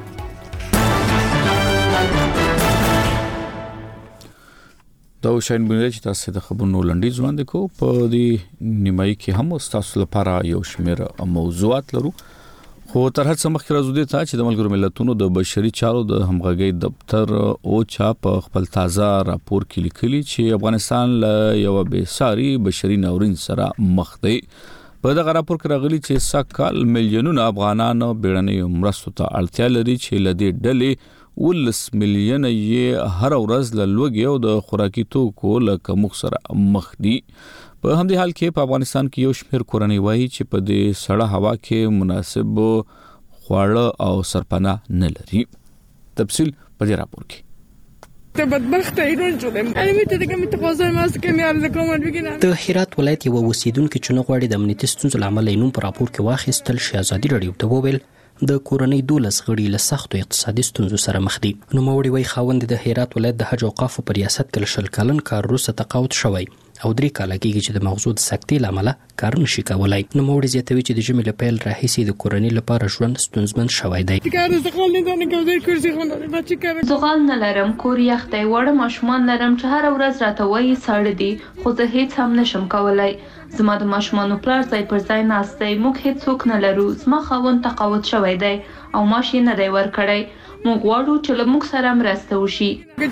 دا شاین بنل چې تاسو د خبرونو لنډیز وړاندې کو په دې نیمایي کې هم تاسو لپاره یو شمېر موضوعات لرو، خو تر هڅه مخکې راځو دې ته چې د ملګرو ملتونو د بشري چارو د همغږي دفتر او چا په خپل تازه راپور کې لیکلي چې افغانستان له یو بېساري بشري ناورین سره مخ دی. په دغه راپور کې راغلي چې سکهال میلیونونه افغانان بیړنۍ مرستو ته اړتیا لري چې لدې ډلې 10 میلیونه یې هر ورځ له لوږې او د خوراکي توکو له کمښت سره مخ دي. په همدې حال کې په افغانستان کې یو شمېر کورنۍ وایي چې په دې سړه هوا کې مناسب خواړه او سرپناه نه لري. تفصیل په دې راپور کې. بدبخت ایران شدم. انا میتونم که تقاضای ماست که میارد کامل بگیرن. د هرات ولایت یو اوسیدونکو چې نو غواړي د امنیتي ستونزو لامل یې نوم په راپور کې واخیستل شي ازادي رادیو ته وویل د کورنۍ 12 غړي له سختو اقتصادي ستونزو سره مخ دي. نو موري وای خاوند د هرات ولایت د حج اوقاف په ریاست کې شل کلن کار وروسته تقاعد شوی او 3 کاله کېږي چې د مغزو د سکتې لامل کار نشي کولای. نو موري زیاتوي چې د جمع لپاره راهیسي د کورنۍ لپاره ژوند ستونزمن شوی دی. کار زغال نه دانه کوي کرسي خوندل بچی کار زغال نه لرم، کور یخ دی، وړه ماشومان لرم چې هر ورځ راته وایي ساړه دي، خو زه هیڅ هم نشم کولای. زما د ماشومانو پلار ځای پر ځای ناست دی، موږ هیڅ څوک نه لرو، زما خاوند تقاعد شوی دی او معاش یې نه دی ورکړی. موږ غواړو چې له موږ سره مرسته وشي.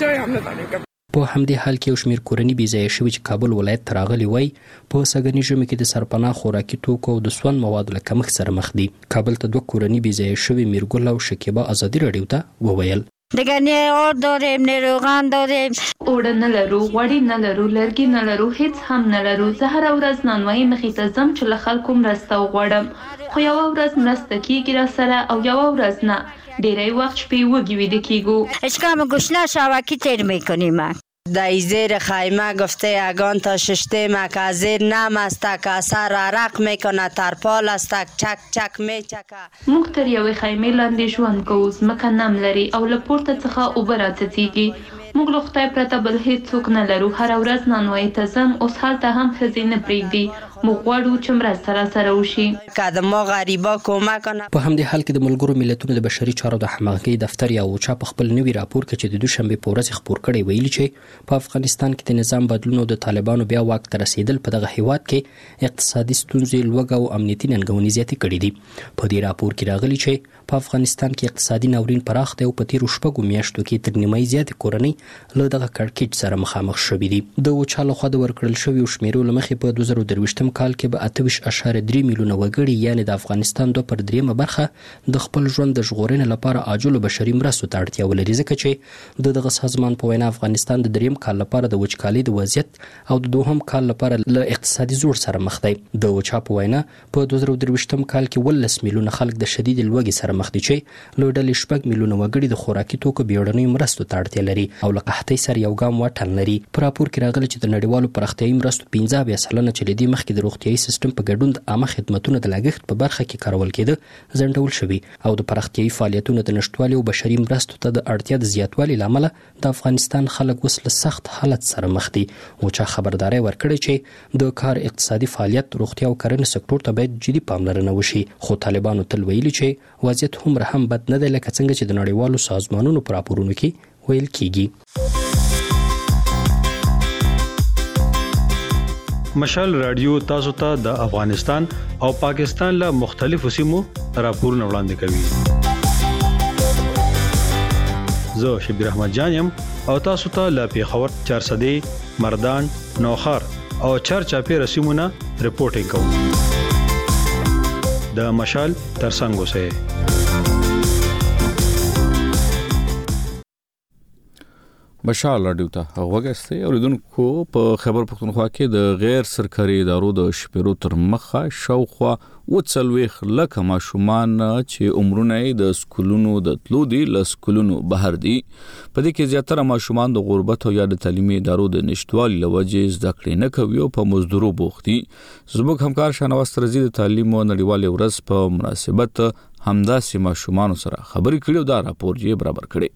په همدې حال کې یو شمېر کورنۍ بې ځایه شوي چې کابل ولایت ته راغلي وای په سږني ژمي کې د سرپناه خوراکي توکو او د سون موادو له کمښت سره مخ دي. کابل ته 2 کورنۍ بې ځایه شوي میرګل او شکیبه ازادي رادیو ته وویل دیگه نه اور داریم نه روغن داریم، اوړه نه لرو، غوړي نه لرو، لرګي نه لرو، هیڅ هم نه لرو. زه هر ورځ نانوایي مخې ته ځم چې له خلکو مرسته وغواړم، خو یوه ورځ مرسته کیږي را سره او یوه ورځ نه. ډیری وخت شپې وږي ویده کیږو. اشکام گوشنا شاوکی تیر میکنیم. در زیر خیمه گفته اگان تا ششته مکازیر نم است که اثر عرق میکنه ترپال است چک چک میچکه. موږ تر یوې خیمې لاندې ژوند کوو، ځمکه نم لري او له پورته څخه اوبه راڅڅیږي. موږ له خدای پرته بل هیڅ څوک نه لرو. هر ورځ نانوایي ته ځم، اوس هلته هم ښځې نه پرېږدي. موږ غواړو چې مرسته راسره وشي که د ما غریبا کمک کنه. په همدې حال کې د ملګرو ملتونو د بشري چارو د همغږۍ دفتر یا اوچا په خپل نوي راپور کې چې د دوشنبه په ورځ خبر کړی ویلي چې په افغانستان کې د نظام بدلون او د طالبانو بیا واک ته رسیدل په دغه هیواد کې اقتصادي ستونزې، لوږه او امنیتي ننګونې زیاتې کړې دي. په دې راپور کې راغلي چې په افغانستان کې اقتصادي ناورین پراخ دی او په تیرو 6 میاشتو کې تر نیمایي زیاتې کورنۍ له دغه کړکېچ سره مخامخ شوې دي. د اوچا لخوا د ورکړل شویو شمیرو له مخې په 2023 کال کې به 28.3 میلیونه وګړي یعنې د افغانستان 2/3 برخه د خپل ژوند د ژغورنې لپاره عاجلو بشري مرستو ته اړتیا ولري، ځکه چې د دغه سازمان په وینا افغانستان د 3 کال لپاره د وچکالۍ د وضعیت او د 2 کال لپاره له اقتصادي زور سره مخ دی. د اوچا په وینا په 2023 کال کې 10 میلیونه خلک د شدید لوږې سره مخ دي چې له ډلې 6 میلیونه وګړي د خوراکي توکو بیړنیو مرستو ته اړتیا لري او له قحطۍ سره یو ګام واټن لري. په راپور کې راغلي چې د نړیوالو پراختیایي مرستو 15% چې لدی مخکې د د روغتیايي سیستم په ګډون د عامه خدماتو د لاګښت په برخه کې کارول کېده ځنډول شوی او د پراختیايي فعالیتونو د نشټوالي او بشري مرستو ته د اړتیا د زیاتوالي لامل د افغانستان خلک اوس له سخت حالت سره مخ دي او چا خبرداري ورکړي چې د کار اقتصادي فعالیت روغتیا او کرنې سکتور ته باید جدي پاملرنه وشي خو طالبانو تل ویلي چې وضعیت هم بد نه دی لکه څنګه چې د نړیوالو سازمانونو پر راپورونو کې ویل کیږي. مشال رادیو تاسو ته د افغانستان او پاکستان له مختلفو سیمو راپورونه وړاندې کوي. زه شبیر احمد جان یم او تاسو ته له پیښور 400 مردان نوخار او چارچاپی رسیمونه رپورټینګ کوم. د مشال ترڅنګ اوسئ. مشال رادیو ته وګورئ اوریدونکو په خیبر پختونخوا کې د غیر سرکاري ادارو د شمیرو تر مخه شاوخوا 40 لکه ماشومان چې عمرونه د سکولونو د تلو دي له سکولونو بهر دي. په دې کې زیاتره ماشومان د غربت او یا د تعلیمي ادارو د نشټوالي لوجې زده کړې نه کوي او په مزدورو بوخت دي. زموږ همکار شاهنواز ترزي د تعلیم او نړیوالې ورځ په مناسبت همداسې ماشومان سره خبرې کړې او دا راپور یې برابر کړی.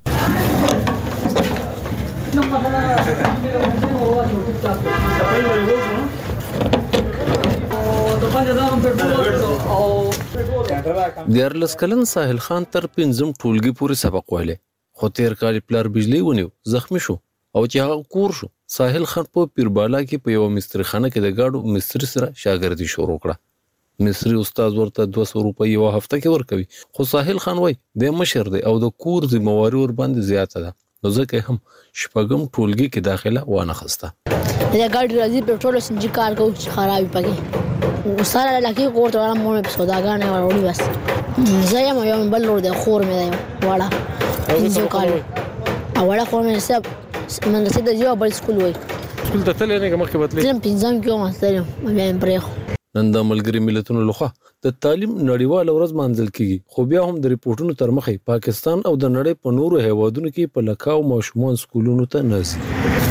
دیارلس کلن ساحل خان تر 5 ټولګي پورې سبق ویلی خو تیر کال پلار بجلی ونیو زخمی شو او چې هغه کور شو. ساحل خان په پیربالا کې په یو مستری خانه کې د گاډو مستری سره شاګردي شروع کړه. مصری استاد ورته 200 روپۍ یو هفته کې ورکوي خو ساحل خان وای د مشر دی او د کور ذمہواری ور باندې زیاته ده نو ځکه هم شپږم ټولګي کې داخله وانه خسته. دا ګاډي راځي پټرول سنجي کار کوي چې خرابي پکې وساره لکه کوټه ولا مونږ په سوداګانې وروړي بس زه یم یو بل ور د خور مې دی وړه انځو کال اوله خور مې سب من رسید د یو بل سکول وای سکول ته تللی نه مخکې بتلې زم پنځم کې ما ستړم مې پرېخو. نن د ملګری ملتونو لخوا د تعلیم نړیواله ورځ مانځل کیږي خو بیا هم د ریپورتونو تر مخې پاکستان او د نړۍ په نورو هیوادونو کې په لکاو ماشومان سکولونو ته نه ځي.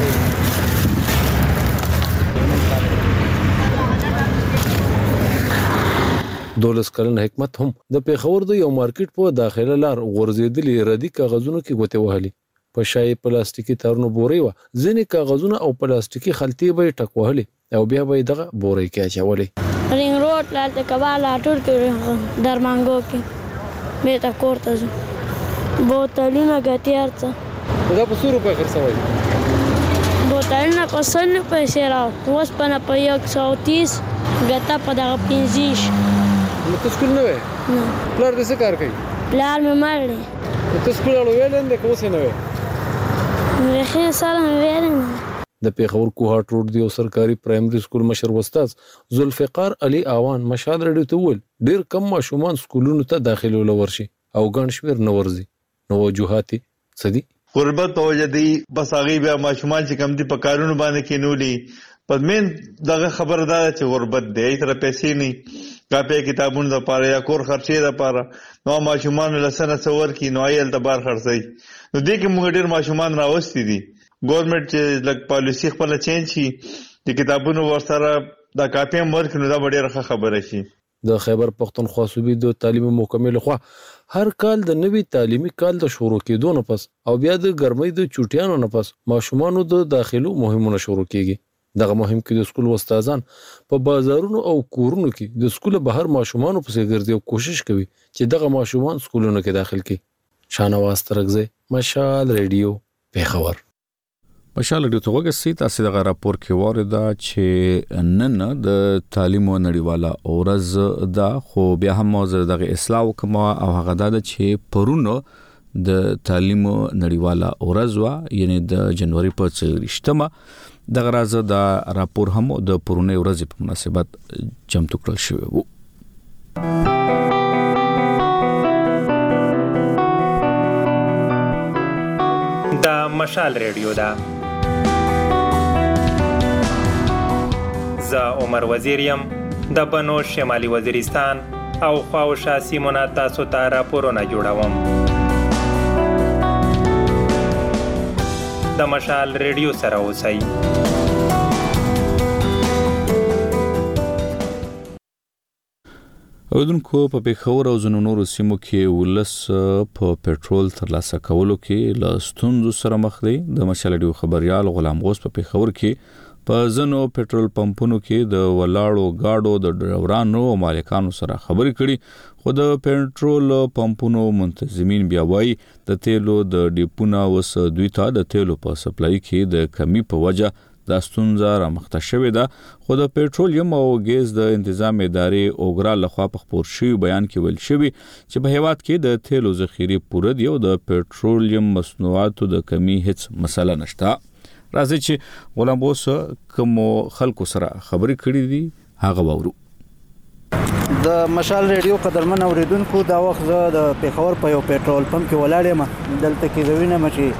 دولس کلن حکمت هم د پیښور د یو مارکیټ په داخله لار غورځېدلې ردی کاغذونو کې ګوتې وهلي. په شای پلاستیکي تارونو بوري و ځینې کاغذونه او پلاستیکي خلطې به ټک وهلي او بیا به دغه بوري کې اچولي. رینګ روډ لاته کواله ټول کې درمانګو کې مې تا کوړته زه بوتلونه ګټیار څه دا په 100 روپۍ خرڅوي بوتلونه په 100 پیسې راو اوس په 130 ګټه په دغه 50 نو تاسو کول نه وې نه پلار دې څه کار کوي پلار مې مړ دی تاسو کول ویل نه کوم څه نه وې مې خیر سره ویل د پیښور کوهاټ روډ دی او سرکاري پرایمري سکول مشر استاد ذوالفقار علي اوان مشال رډیو ته ول ډیر کم ماشومان سکولونو ته داخلي ولورشي او ګڼ شمیر نه ورزي نو وجوهاتي سدي غربت او جدي بس هغه بیا ماشومان چې کم دي په کارونو باندې کینولي پدمن دغه خبردار چې غربت دی تر پیسې نه کاپي کتابونو د پاره یا کور خرچې د پاره نو ماشومان لسنه څور کی نو ایل د بار خرڅي نو دې کې موږ ډیر ماشومان راوستي دي. ګورنمنت چې لک پالیسی خپل چینج شي د کتابونو ورسره د کاپي مرګ نو دا ډیره خبره شي. د خیبر پختونخوا صوبې د تعلیم محکمې لخوا هر کال د نوي تعلیمي کال د شروع کېدو نه پس او بیا د ګرمۍ د چوټیانو نه پس ماشومانو د داخلو مهمونه شروع کیږي. دغه مهم کې د سکول استادان په بازارونو او کورونو کې د سکول بهر ماشومانو پسې ګرځي او کوشش کوي چې دغه ماشومان سکولونو کې داخل کړي. شاهنواز ترغزی مشال ریډیو پیښور. مشال ډیو ته وګورئ تاسو دغه راپور کې وارده چې نن د تعلیم او نړیواله ورځ دا خو بیا هم موږ دغه اصلاح وکم او هغه دا چې پرونو د تعلیم نړیواله ورځ وا یعنی د جنوري په 24مه دغه راز دا راپور هم د پرونی ورځ په مناسبت چمتو کړل شوی وو. دا مشال ریډیو دا زه عمر وزیریم د بنو شمالي وزیرستان او خواوشا سیمونه تاسو ته راپورونه جوړوم. د مشال ریډیو سره اوسئ. اوردونکو په پیښور او ځینو نورو سیمو کې ولس په پېټرول ترلاسه کولو کې له ستونزو سره مخ دي. د مشال رادیو خبريال غلام غوث په پیښور کې په ځینو پېټرول پمپونو کې د ولاړو گاډو د ډرایورانو او مالکانو سره خبرې کړي، خو د پېټرول پمپونو منتظمین بیا وایي د تیلو د ډیپونه وس دوی ته د تیلو په سپلای کې د کمی په وجه دا ستونزه رامخته شوې ده. خو د پېټرولیم او ګیس د انتظام ادارې اوګرا لخوا په خپور شوي بیان کې ویل شوي چې په هیواد کې د تیلو ذخیرې پوره دي او د پېټرولیم مصنوعاتو د کمی هیڅ مسله نشته. راځي چې غلام غوث کوم خلکو سره خبرې کړې دي هغه وورو. د مشال رادیو قدرمن اوریدونکو دا وخت د پیښور په یو پېټرول پمپ کې ولاړ یم. دلته کې زوینه مچي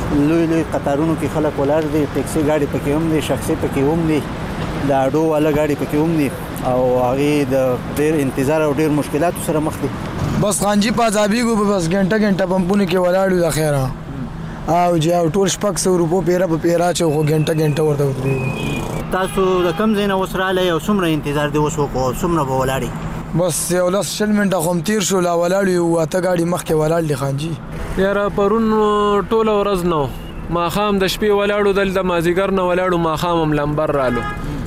لوی قطارونو کې خلک ولاړ دي، ټیکسي گاډي پکې هم دي، شخصي پکې هم دي، د اډو والا گاډي پکې هم دي او هغه د ډیر انتظار او ډیر مشکلاتو سره مخ دي. بس خانجي پازابي کو بس غنټه پمپونه کې ولاړ د خیره او چې ټول شپږ 100 روپو پیرا چې خو غنټه ورته وتري. تاسو د کم زینه وسراله یو څومره انتظار دی وسو کو څومره به ولاړی؟ بس یو لاس شل منټه خو تیر شو لا ولاړی او اته گاډي مخ کې ولاړ دي خانجي. یاره پرون ټول ورځ نو ما خام د شپې ولاړو دل د مازیګر نه ولاړو ما خام هم لمبر رالو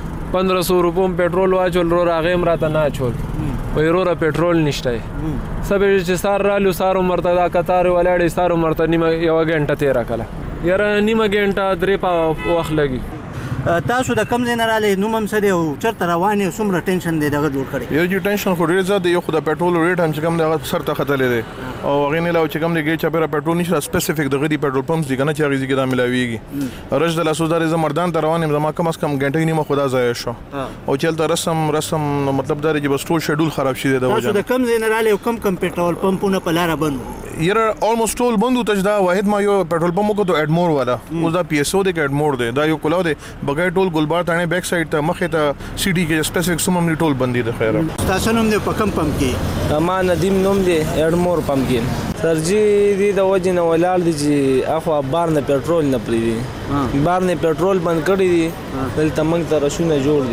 1500 روپو پېټرول واچول رو راغیم راته نه چول وای رو را پېټرول نشته سبه چې سار رالو سارو مرتدا قطار ولاړې سارو مرته نیمه یو غنټه تیر کړه یاره نیمه غنټه درې په وخت لګي. تاسو د کم زین رااله نومم سره او چرته روانه سمره ټینشن دی دغه جوړ کړي؟ یو چې ټینشن خو ډیر زیات دی، یو خو د پېټرول ریټ هم چې کم دغه سر ته خطلې دی او غینې لا چې کم دی چې پر پېټرول نشه سپیسیفیک دغه دی پېټرول پمپس دی کنه چې هغه ځکه دا ملاویږي. رش د لاسوداري زمردان ته روانم زما کم از کم غنټه نیمه خدا ځای شو او چلته رسم مطلب دا چې بس ټول شیډول خراب شي دی د وجه. تاسو د کم زین رااله کم پېټرول پمپونه په لار بند یره almost ټول بندو تجدا واحد ما یو پېټرول پمپ کو ته اډمور والا اوس دا پی اس او د اډمور دی دا یو کلاو دی بغیر ټول ګلبار ثانه بیک سایډ ته مخه ته سی ډي کې سپیسیفیک سومم ټول بندي د خیره. تاسو نوم دی په کم پمپ کې؟ ما ندیم نوم دی اډمور پمپ کې سرجی دی د وجه نه ولال دی چې اخو بار نه پېټرول نه پری بار نه پېټرول بند کړی دی دلته موږ ته رشونه جوړ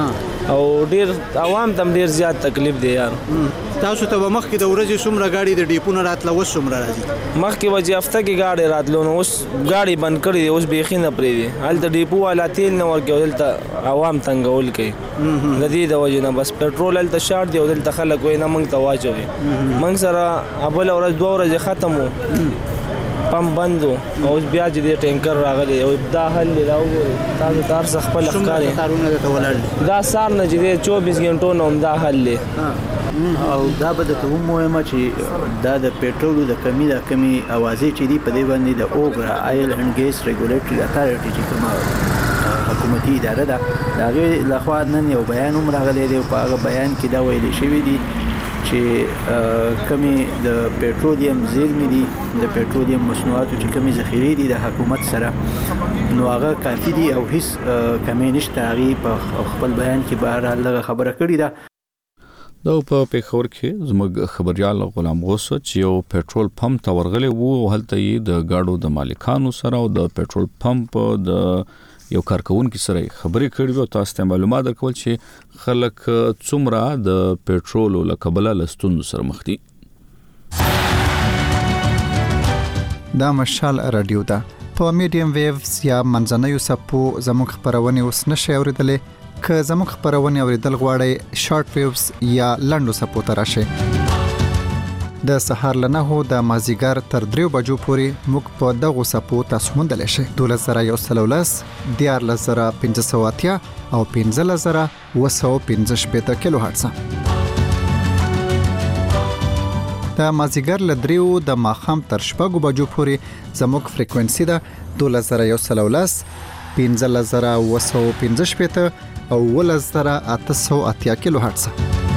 دي او ډیر عوام تم ډیر زیات تکلیف دی یار. تاسو ته مخ کې د ورځې څومره گاډي د ډیپونه راتله وس څومره راځي؟ مخ کې وځي هفته کې گاډي راتلو نو اوس گاډي بند کړی دی اوس بیخي نه پری دی هلته ډیپو والا تیل نه ورکو دلته عوام تنګول کوي د دې د وجه نه بس پېټرول هلته شارټ دی او دلته خلک وای نه موږ ته واچوي موږ سره ابل ورځ دوه ورځې ختمو پم بندو او بیا چې د ټینکر راغلی او دا حل دی دا وګورئ تاسو تار څخه خپل ښکاري تارونه ته ولاړ دا سار نه چې 24 غنټو نو دا حل دی او دا به د ته مهمه چې دا د پېټرول د کمی اوازې چې دی په دې باندې د اوګرا آیل اند ګیس ریګولیټری اتارټي چې کومه حکومتي اداره ده هغه لخوا نن یو بیان هم راغلی دی په هغه بیان کې دا ویل شوی دی چې کمی د پېټرولیم زیرمې دي د پېټرولیم مصنوعاتو چې کمی ذخیرې دي د حکومت سره نو هغه کافي دي او هیڅ کمی نشته. هغه په خپل بیان کې بهر هغه خبره کړې ده. دا په پیښور کې زموږ خبريال غلام غوث چې یو پېټرول پمپ ته ورغلی وو هلته یې د گاډو د مالکانو سره او د پېټرول پمپ د یو کارکونکو سره خبرې کړې او تاسو ته معلومات درکول چې خلک څومره د پېټرول له کبله لستون سره مخ دي. دا مشال رادیو ده په میډیم ویوز یا منځنوي سپو زموږ خبرونه اوس نشي اوریدلې که زموږ خبرونه اوریدل غواړئ شارټ ویوز یا لنډو سپو ته راشئ. د سهار له 9 د مازیګر تر 3 بجو پورې موږ په دغه سپو تاسو موندلی شئ 12113 14580 او 15715 کیلو هرتز. د مازیګر له 3 د ماښام تر 6 بجو پورې زموږ فریکوئنسي ده 12113 15715 او 11880 کیلو هرتز.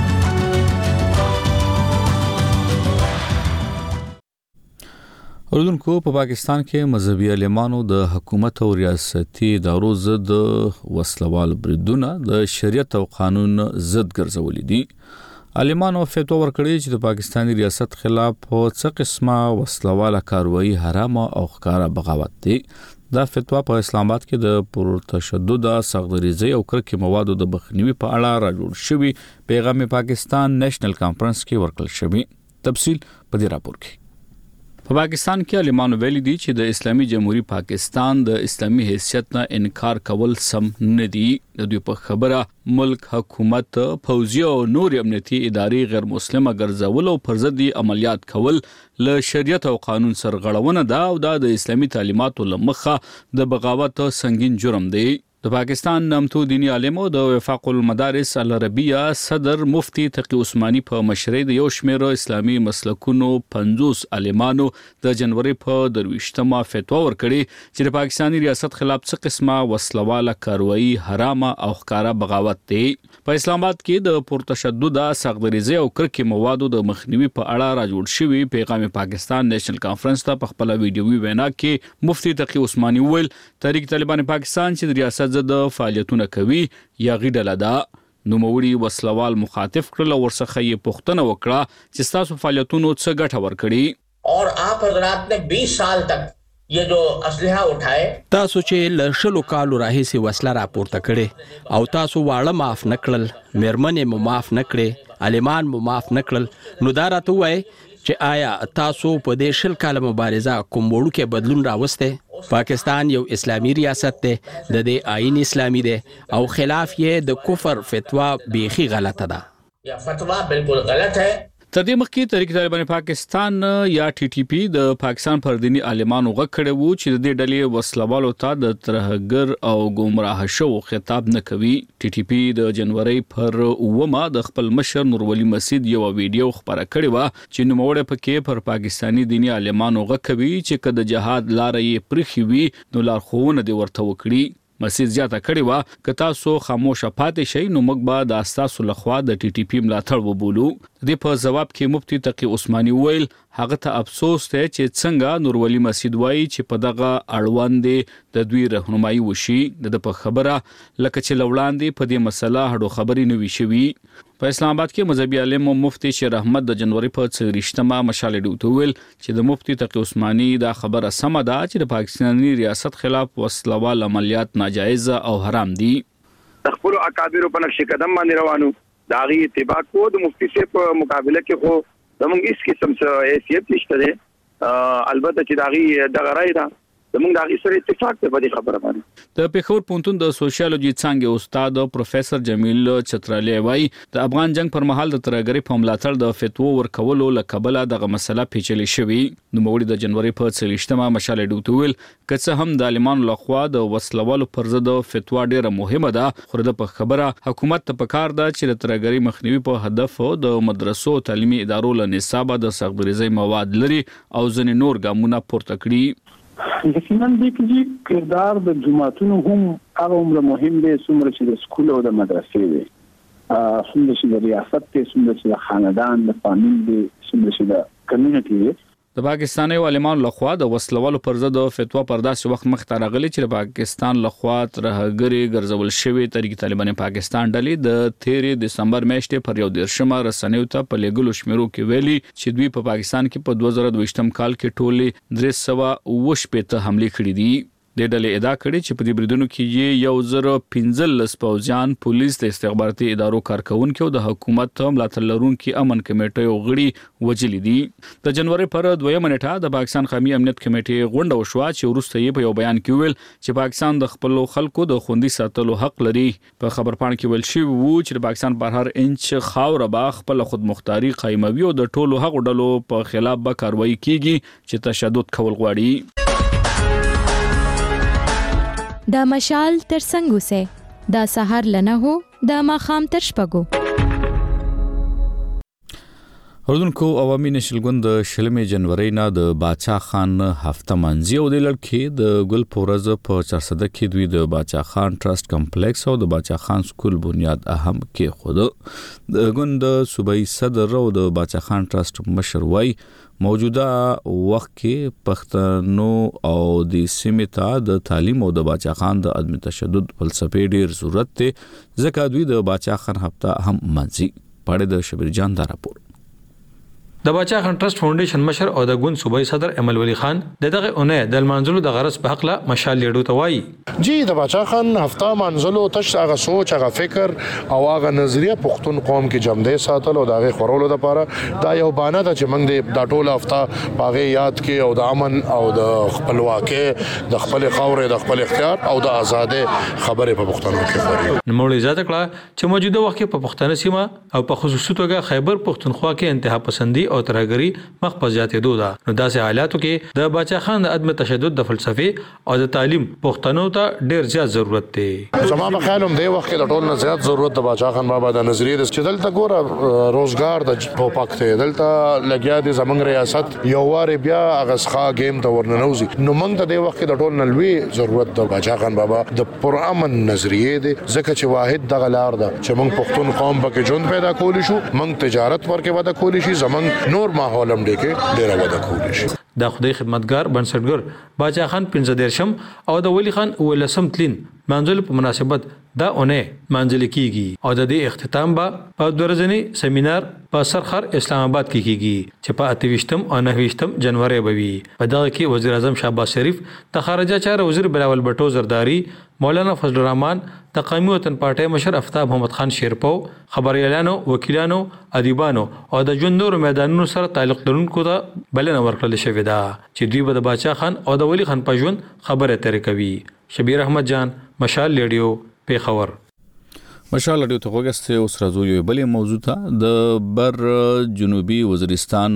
اردوونکو په پاکستان کې مذهبي عالمانو د حکومت او ریاستي ادارو ضد وسلوال بریدونه د شریعت او قانون ضد ګرځولې دي. عالمانو فتوا ورکړې چې د پاکستاني ریاست خلاف څه قسمه وسلواله کاروایی حرام او ښکارا بغاوت دي. دا فتوا په اسلام آباد کې د پرتشدد سغدریزي او کرکې موادو د بخنیوي په اړه راجوړ شوی پیغام پاکستان نېشنل کانفرنس کې ورکړل شوی. تفصیل په دې راپور کې. په پاکستان کې عالمانو ویلي دي چې د اسلامي جمهوریت پاکستان د اسلامي حیثیت نه انکار کول سم نه دي. د دوی په خبره ملک حکومت فوجي او نور امنیتي ادارې غیر مسلمه ګرځول او پر ضد عملیات کول له شریعت او قانون سرغړونه ده او د اسلامي تعلیماتو لمخه د بغاوت سنگین جرم دی. د پاکستان نامتو دینی عالم او د وفاق المدارس العربیه صدر مفتی تقی عثماني په مشرۍ د یو شمېر اسلامي مسلکونو 50 عالمانو د جنوري په 23مه فتوا ورکړي چې د پاکستاني ریاست خلاف څه قسمه وسلواله کاروایی حرامه او ښکارا بغاوت دی. په اسلام آباد کې د پرتشدد سغدریزي او کرکې موادو د مخنیوي په اړه راجوړ شوی پیغام پاکستان نېشنل کانفرنس ته په خپل ویډیوي وینا کې مفتی تقی عثماني ویل تحریک طالبان پاکستان چې د ریاست ضد فعالیتونه کوي یا غیډه ده. نوموړي وسلوال مخاطب کړل او ورڅخه یې پوښتنه وکړه چې تاسو فعالیتونو څه ګټه ورکړي اور آپ حضرات نے 20 سال تک یہ جو اسلحہ اٹھائے تاسو چې لشلو کالو راهیسي وسله راپورته کړي او تاسو واړه معاف نکړل مېرمنې مو معاف نکړي عالمان مو معاف نکړل نو دا راته وایي چې آیا تاسو په دې شل کاله مبارزه کوم وړو کې بدلون راوسته؟ پاکستان یو اسلامی ریاست دی د دې آئین اسلامی دی او خلاف یې د کفر فتوا بیخي غلطه ده. یا فتوا بالکل غلط ہے. تر دې مخکې تحریک طالبان پاکستان یا ټي ټي پی د پاکستان پر دینی عالمانو غږ کړی وو چې د دې ډلې وسلوالو ته د ترهګر او گمراه شو خطاب نه کوي. ټي ټي پی د جنوري پر 9مه د خپل مشر نورولي مسجد یو ویډیو خبره کړې و چې نوموړی پکې پر پاکستاني دینی عالمانو غږ کوي چې کله جهاد لار یې پرخي وي نو لارښوونه دی ورته وکړي. مسجد زیاته کړې و که تاسو خاموشه پاتې شئ نو موږ به د تاسو لخوا د ټي ټي پی ملاتړ وبولو. د په جواب کې مفتی تقی عثماني ویل هغه ته افسوس دی چې څنګه نورولي مسجد وایي چې په دغه اړوند د دوی رهنمایي وشي. د په خبره لکه چې لوړاندې په دې مسله هډو خبرې نه وي شوي. په اسلام آباد کې مذهبي عالم مفتی شیر احمد د جنوري په 23مه مشال ډیوته ویل چې د مفتی تقی عثماني دا خبره سمه ده چې د پاکستاني ریاست خلاف وسلوال عملیات ناجایز او حرام دي. خپل اکابر په نقش قدم باندې روانو دا غي اتباع کو د مفتی سے په مقابله کې خو زموږ هیڅ قسم څه حیثیت نشته ده. البته چې دا غي دغه راي ده زموږ د هغې سره اتفاق دی په دې خبره باندې. د پېښور پوهنتون د سوشیالوجي څانګې استاد پروفیسور جمیل چترالی وایي د افغان جنگ پر مهال د ترهګرۍ په ملاتړ د فتوا ورکولو له کبله دغه مسله پیچلې شوې. نوموړي د جنوري په 23مه مشال ډیوته ویل که څه هم د عالمانو لخوا د وسلوالو پر ضد فتوا ډیره مهمه ده خو د په خبره حکومت ته پکار ده چې د ترهګرۍ مخنیوي په هدف د مدرسو تعلیمي ادارو له نصابه د سغدریزۍ مواد لري او ځینې نور ګامونه پورته کړي. یقینا د کې کردار د جماعتونو هم هغه عمر مهم دی څومره چې د سکول او د مدرسې دی څومره چې د ریاست دی څومره چې د خاندان د فامیل دی څومره چې د کمیونټي دی. د پاکستاني عالمانو لخوا د وسلوالو پر ضد فتوا پر داسې وخت مخ ته راغلي چې د پاکستان لخوا ترهګري ګرځول شوی تحریک طالبان پاکستان ډلې د 13 دسمبر میاشتې پر 11مه رسنیو ته په لګلو شمیرو کې ویلي چې دوی په پاکستان کې په 2022م کال کې ټولې 315 حمله کړې دي. د ډلې ادعا کړې چې په دې بریدونو کې 1015 پوځیان پولیس د استخباراتي ادارو کارکونکو د حکومت ملاتړ لرونکو امن کمیټې او غړي وجلې دي. د جنوري پر 2مه نیټه د پاکستان قومي امنیت کمیټې غونډه وشوه چې وروسته یې په یو بیان کې ویل چې پاکستان د خپل خلکو د خوندي ساتلو حق لري. په خبرپاڼه کې ویل شوی وو چې د پاکستان پر هر انچ خاور به خپل خودمختاري قایموي او د ټولو هغو ډلو په خلاف به کاروایی کیږي چې تشدد کول غواړي. دا مشال تر څنګه سه دا سحر لنه هو دا ماخام تر شپګو. اردوونکو عوامي نشل ګوند د 20 جنوري نه د باچا خان هفته منځي او د لړکې د ګل پورز په 400 کې دوی د باچا خان ټرست کمپلیکس او د باچا خان سکول بنیاد اهم کې خود د ګوند صوبایي صدر او د باچا خان ټرست مشر وای موجوده وخت کې پښتنو او د سیمې ته د تعلیم او د باچا خان د عدم تشدد فلسفه ډیر ضرورت دی ځکه دوی د باچا خان هفته هم منځي. پړې د شبیر جان دا راپور. د باچا خان ټرست فاونډیشن مشر او د ګوند صوبایي صدر امل ولی خان دغه اونۍ د منځلو د غرض په حق له مشال لیډو ته وایي جی د باچا خان هفته منځلو تش هغه سوچ هغه فکر او هغه نظریه پښتون قوم کې جمدې ساتل او دغه خورولو لپاره دا یو بانه ده چې موږ د ټوله هفته باغې یاد کې او د امن او د خپلواکۍ د خپل خاورې د خپل اختیار او د آزادۍ خبرې په پښتنو کې خوري. نوموړي زیاته کړه چې موجوده وخت کې په پښتنه سیمه او په خصوصي توګه خیبر پښتونخوا کې انتها پسندي او ترهګري مخ په زیاتېدو ده. نو داسې حالاتو کې د باچا خان د عدم تشدد د فلسفي او د تعلیم پښتنو ته ډېر زیات ضرورت دی. زما په خیال هم دی وخت کې د ټول نه زیات ضرورت د باچا خان بابا د نظریه د چې دلته ګوره روزګار د ټوپک ته دلته لګیا دي زمونږ ریاست یو واره بیا اغسخه گیم ته ورننوزي. نو موږ ته د وخت کې د ټول نه لوی ضرورت د باچا خان بابا د پرامن نظریه دی ځکه چې واحد دغه لار ده چې موږ پښتون قوم پکې ژوند پیدا کولی شو موږ تجارت ورکه ودا کولی شي زمونږ نور ماحول هم ډېر ډېر ودا کولی شي. د خدای خدمتګار بنسټګر باچا خان 15 او د ولی خان ولسم تلین منځل په مناسبت دا اونۍ منځل کیږي او د دې اختتام په دورځنی سیمینار په سرخر اسلام آباد کې کیږي چې په 28 او 29 جنوري بوي. په دغه کې وزیر اعظم شهباز شریف د خارجه چارو وزیر بلاول بټو زرداری مولانا فضل الرحمن د قومي وطن پارټي مشر افتاب محمد خان شیرپو خبريالانو وکیلانو ادیبانو او د ژوند نور میدانونو سره تعلق لرونکو ته بلنه ورکړل شوې ده چې دوی به د باچا خان او د ولی خان په ژوند خبره ترې کوي. شبیر احمد جان مشال ریډیو پیښور. مشال ریډیو ته وګسته اوس راځو یو بلې موضوع ته. د بر جنوبي وزیرستان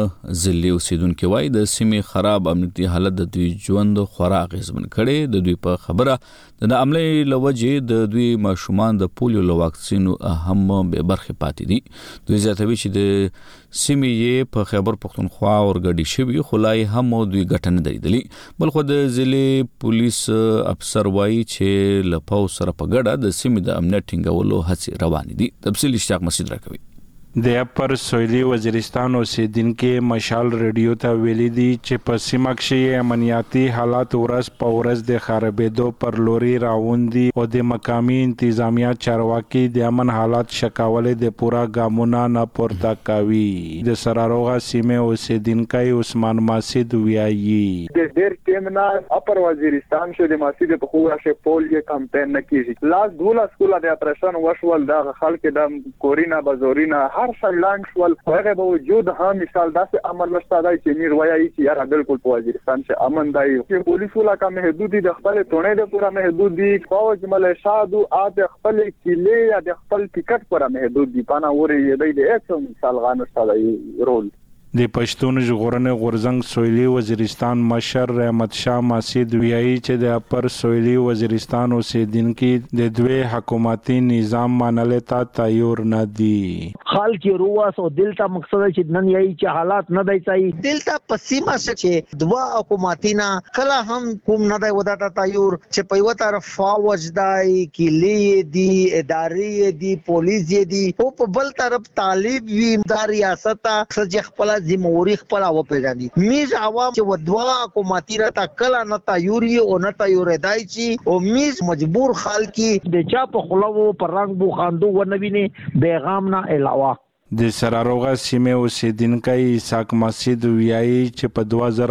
ضلع اوسیدونکو وای د سیمې خراب امنیتي حالت د دوی ژوند خورا اغیزمن کړي. د دوی په خبره د عملي لوجه د دوی ماشومان د پولیو لو واکسین هم به برخه پاتې دي. دوی زیاتوي چې د سیمې په خیبر پختونخوا اورګډي شوی خلای هم دوی ګټنه دیدلی. بلخو د ضلع پولیس افسر وای چې لپاو سره په ګډه د سیمې د امنیت ټینګولو هڅې روان دي. تفصیل اشتیاق مسعود راکوي. د اپر سویلي وزیرستان اوسیدونکو مشال ریډیو ته ویلي دي چې په سیمه کې امنیتي حالات ورځ په ورځ د خرابېدو پر لوري روان دي او د مقامي انتظامیه چارواکي د امن حالات شکاولې د پورا ګامونه نه پورته کوي. د سراروغه سیمه اوسیدونکو عثمان ماسید ویایي د ډېر ټیم نه اپر وزیرستان شو د ماسید په خوره شه پولیو کمپاین نه کیږي. لاس دوله سکول د اپریشن وشول د خلک د کورینا بازورینا شلانګ شول هغه به وجود ها مثال داسې امر نشته دی چې میر وایي چې یاره بالکل په وزیرستان کې امن دی چې پولیس ولا کا محدودي د خپل ټونه د پورا محدودي فوج ملیشادو د خپل کلی یا د خپل ټیکټ پورا محدودي پانا وری دی د اکثر مثال غانشته دی رول. د پښتون ژغورنې غورزنګ سویلي وزیرستان مشر رحمت شاه ماسید ویایي چې د اپر سویلي وزیرستان اوسیدونکو د دوی حکومتي نظام منلو ته تیار نه دي. خلک رواس او دلته مقصد چې نن یی چې حالات نه دی صحیح دلته پسیمه چې دوا حکومتینا کله هم کوم نه دی وداته تیار چې په یو طرف فوج دی کلی دی ادارې دی پولیس دی او په بل طرف طالب وی د ریاست څخه خپل زموري خپل او پیژاندي میز عوام چې ودوا حکومتي را تا کله نه تیوري او نه تیوري دای چی او میز مجبور خلکی د چا په خلوو پر رنگ بو خاندو و نوینه پیغام نه علاوه. د سراروغه سیمه اوسیدونکو اسحاق مسعود ویایي چې په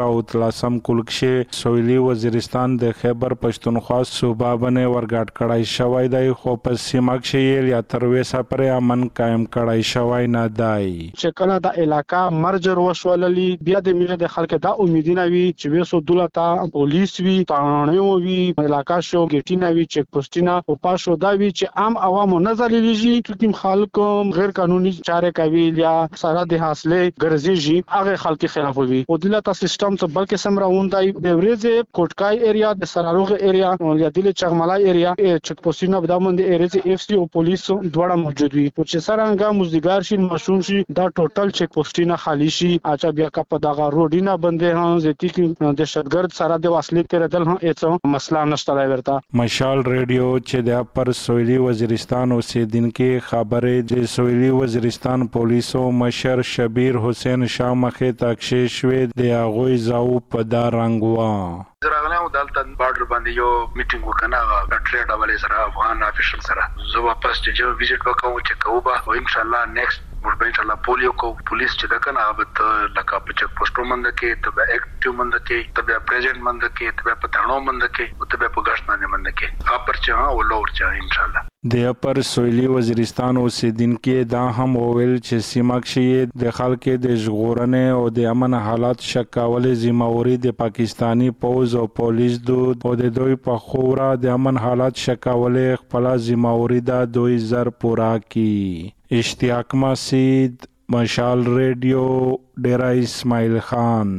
2013 کال کې سویلي وزیرستان د خیبر پښتونخوا صوبه باندې ورګاټ کړای شوی دی خو په سیمه کې یا تر وسه پر امن قائم کړای شوی نه دی. چې کله د علاقہ مرجر وشوللی بیا د میره د خلک دا امیدونه وی چې وسو دولت پولیس وی تانه وی علاقہ شو ګټینا وی چک پوسټینا او پاشو دا وی چې عام عوامو نظر لیږي چې خلکو غیر قانوني چارې کوي یا سره د حاصله ګرځي هغه خلک خلاف وي او دلته سیستم څخه بلکې سم راوندای د ورځې کوټکای ایریا د سراروغه ایریا او یا د چغملای ایریا چک پوسټینه بدامند ایریا اف سی او پولیس دواړه موجود وي او چې سرانګه مزدګار شي مشون شي دا ټوټل چک پوسټینه خالی شي اچا بیا کپ دغه روډینا بندې هم زتی کې د شتګرد سره د واصلې تر دل هم هیڅ مسله نشته ورته. مشال ریډیو چې د اپر سویلي وزیرستان اوسیدونکو خبره د سویلي وزیرستان پولیسو مشر شبیر حسین شاه مخې تاکشې شوې د هغوی زاو په دا رنګ وا. زراغنه او دلته بارډر باندې یو میټینګ وکنه کنټری ډبل سره افغان افیشل سره زه واپس چې جو وزټ وکاو چې کوبا او ان شاء الله نیکسټ وربه ان شاء الله پولیو کو پولیس چې دا کنه هغه لکه په چک پوسټو منځ کې ته اکټیو منځ کې ته پریزنټ منځ کې ته په تړاو منځ کې او ته په ګشت باندې منځ کې اپر چا او لور چا ان شاء الله د اپر سویلی وزیرستان اوسیدونکو دا هم وویل چې سیمه کې د خلکو د ژغورنې او د امن حالات شکاولې ذمہواری د پاکستانی پوز او پولیس دود او د دوی په خورا د امن حالات شکاولې خپل ذمہواری دا دوی زر پورا کی. اشتیاق مسید، مشال ریډیو، ډیرا اسماعیل خان.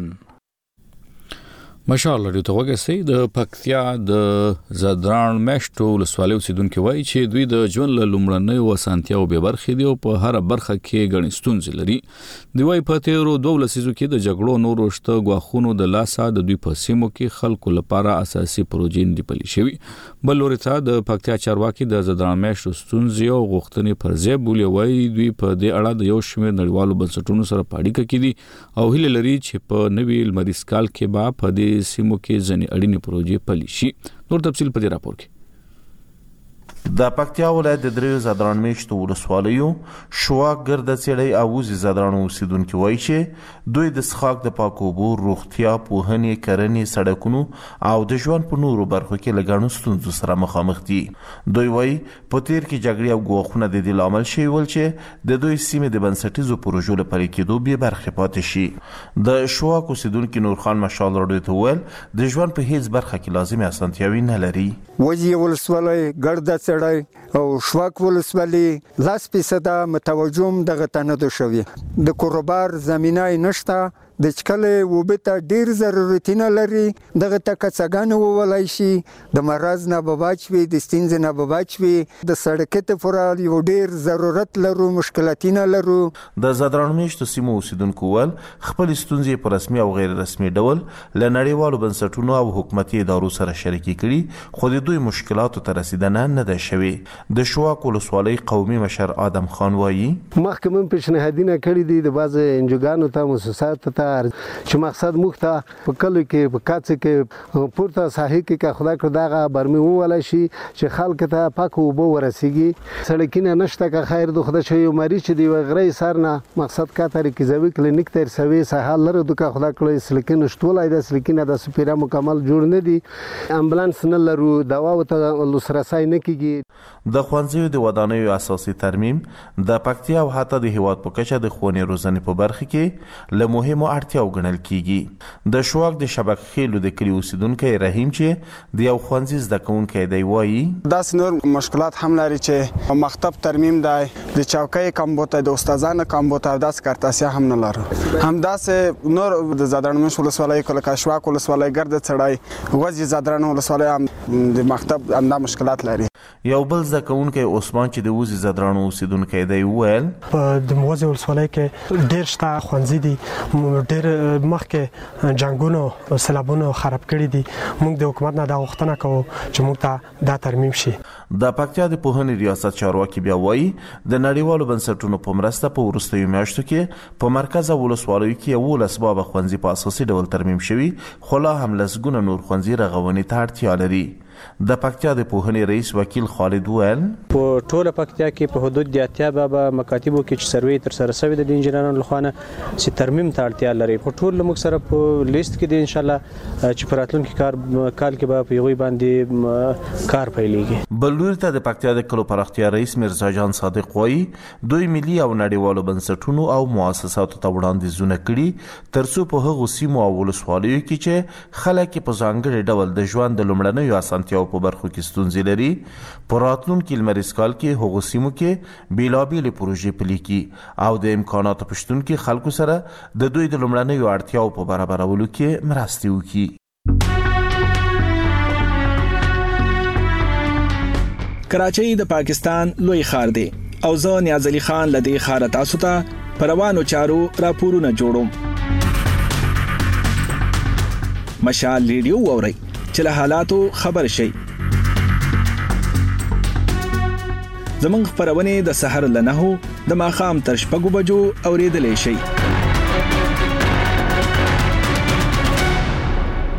مشال ریډیو ته وګورئ. د پکتیا د زدران مشتو ولسوالۍ اوسیدونکو وایي چې دوی د ژوند له لومړنۍ وسانتیاو به برخې دي او په هر برخه کې غني ستونزې لري. دوی وايي په تیرو 2 لسیزو کې د جګړو نورو شته غواخونو د لاسه د دوی په سیمو کې خلکو لپاره اساسي پروژې نه پلي شوي. بل لوري د پکتیا چارواکي د زدران مشتو ستونزې او غوښتنې پر ځای بولي. وایي دوی په دې اړه د یو شمېر نړیوالو بنسټونو سره په اړیکه کې دي او هیله لري چې په نوي لمریز کال کې به په دې سیمو کې ځنې اړینې پروژې پلي شي. نور تفصیل په دې راپور کې. د پکتیا ولایت د دریو زدران میشتو ولسوالیو شواک ګرده څېړی او وزي زدران اوسیدونکو وایي چې دوی د څښاک د پاکو اوبو، روغتیا، پوهنې، کرنې، سړکونو او د ژوند په نورو برخو کې له ګڼو ستونزو سره مخامخ دي. دوی وایي په تیر کې جګړې او ګواښونه د دې لامل شوي ول چې د دوی سیمې د بنسټیزو پروژو له پلي کېدو بې برخې پاتې شي. د شواک اوسیدونکي نور خان مشال راډیو ته وویل د ژوند په هیڅ برخه کې لازمي اسانتیاوې نه لري. وزي ولسوالۍ ګرده او شواک ولسوالۍ 10% متوجم دغه تنه شوی. د کاروبار زمينه نشته، د چکلې وبته ډیر ضرورت نه لري. دغه تکڅګان وولای شي د مرز نه بباچوي، د ستینز نه بباچوي، د سړکې ته فورال یو ډیر ضرورت لرو، مشکلات نه لرو. د زدران میشتو سیمو اوسیدونکو ول خپل ستونزې په رسمي او غیر رسمي ډول له نړیوالو بنسټونو او حکومتي ادارو سره شریکي کړي، خو د دوی مشکلاتو ته رسیدنه نه ده شوی. د شواک ولسوالۍ قومي مشر آدم خان وایي مخکې من پیشنهادونه کړي دي د بعض انجوګانو ته، مؤسساتو ته، چې مقصد موږ ته په کلو کې په کاڅ کې پورته ساحې کې خدای کړ دغه برمي وولا شي چې خلک ته پاک اوبه ورسیږي. سړکینه نشته که خیر د خدای شي مری چې دی غړې سرنه مقصد کا طریقې زوی کلینیک تر سوي سهال لره د خدای کړ سلکینه شتولای د سلکینه د سپیره مکمل جوړ نه دي، امبولانس نه لرو، دوا ته لسرسای نه کیږي. د خوانځیو د ودانیو اساسي ترمیم د پکتیا او حتی د هیواد په کچه د خونې روزنې په برخه کې له مهمو اړتیاو ګڼل کیږي. د شواک د شبک خېلو د کلی اوسیدونکو رحیم چې د یو خوانځي زده کوونکی دی وایي داس نور مشکلات هم لري چې مکتب ترمیم دی، د چوکۍ کم بوته، د استادانو کم بوته، داس کارتاسیا هم نه لرو. هم داس نور د زدران مش ولسوالۍ کله شواک ولسوالۍ ګرد چړای وځي زدران ولسوالۍ هم د مکتب انده مشکلات لري. یو بل زکونکي عثمان چې د وزي زدران اوسیدونکو دی ویل په د موزي ولسوالۍ کې ډیر شته خوانځي دي، ډیر مخکې جنگونو سیلابونو خراب کړي دي. موږ د حکومت نه دا غوښتنه کوو چې موږ ته دا ترمیم شي. د پکتیا د پوهنې ریاست چارواکي بیا وایي د نړیوالو بنسټونو په مرسته په وروستیو میاشتو کې په مرکز او ولسوالیو کې 11 اسباب خوانځي په اساسي ډول ترمیم شوي، خو لا هم لسګونه نور خوانځي رغونې ته اړتیا لري. د پکتیا د پوهنې رئیس وکیل خالد ویل په ټوله پکتیا کې په حدود د 80 به مکاتبو کې چې سروې تر سره شوی د انجنیرانو لخوا چې ترمیم ته اړتیا لري. په ټول موږ سره په لیست کې دي ان شاء الله چې په راتلونکي کال کې به په یوې باندې کار پیلېږي. بلور ته د پکتیا د کلو پراختیا رئیس مرزا جان صادق وایي دوی ملي او نړیوالو بنسټونو او مؤسساتو ته وړاندیزونه کړي ترڅو په هغو سیمو او ولسوالیو کې چې خلک په ځانګړي ډول د ژوند د لومړنیو اسانتیاو په برخو کې ستونزې لري، په راتلونکي لمریز کال کې هغو سیمو کې بیلابېلې پروژې پلي کړي او د امکاناتو په شتون کې خلکو سره د دوی د لومړنیو اړتیاو په برابرولو کې مرستې وکړي. کراچۍ د پاکستان لوی ښار دی او زه نیاز علي خان لدی ښار تاسو ته پروانو چارو راپورونه جوړوم. مشال ریډیو ووري چې له حالاتو خبر شي. زمونږ خبرونه د سحر له 9 د ماښام تر 6 بجو اوریدلې شي.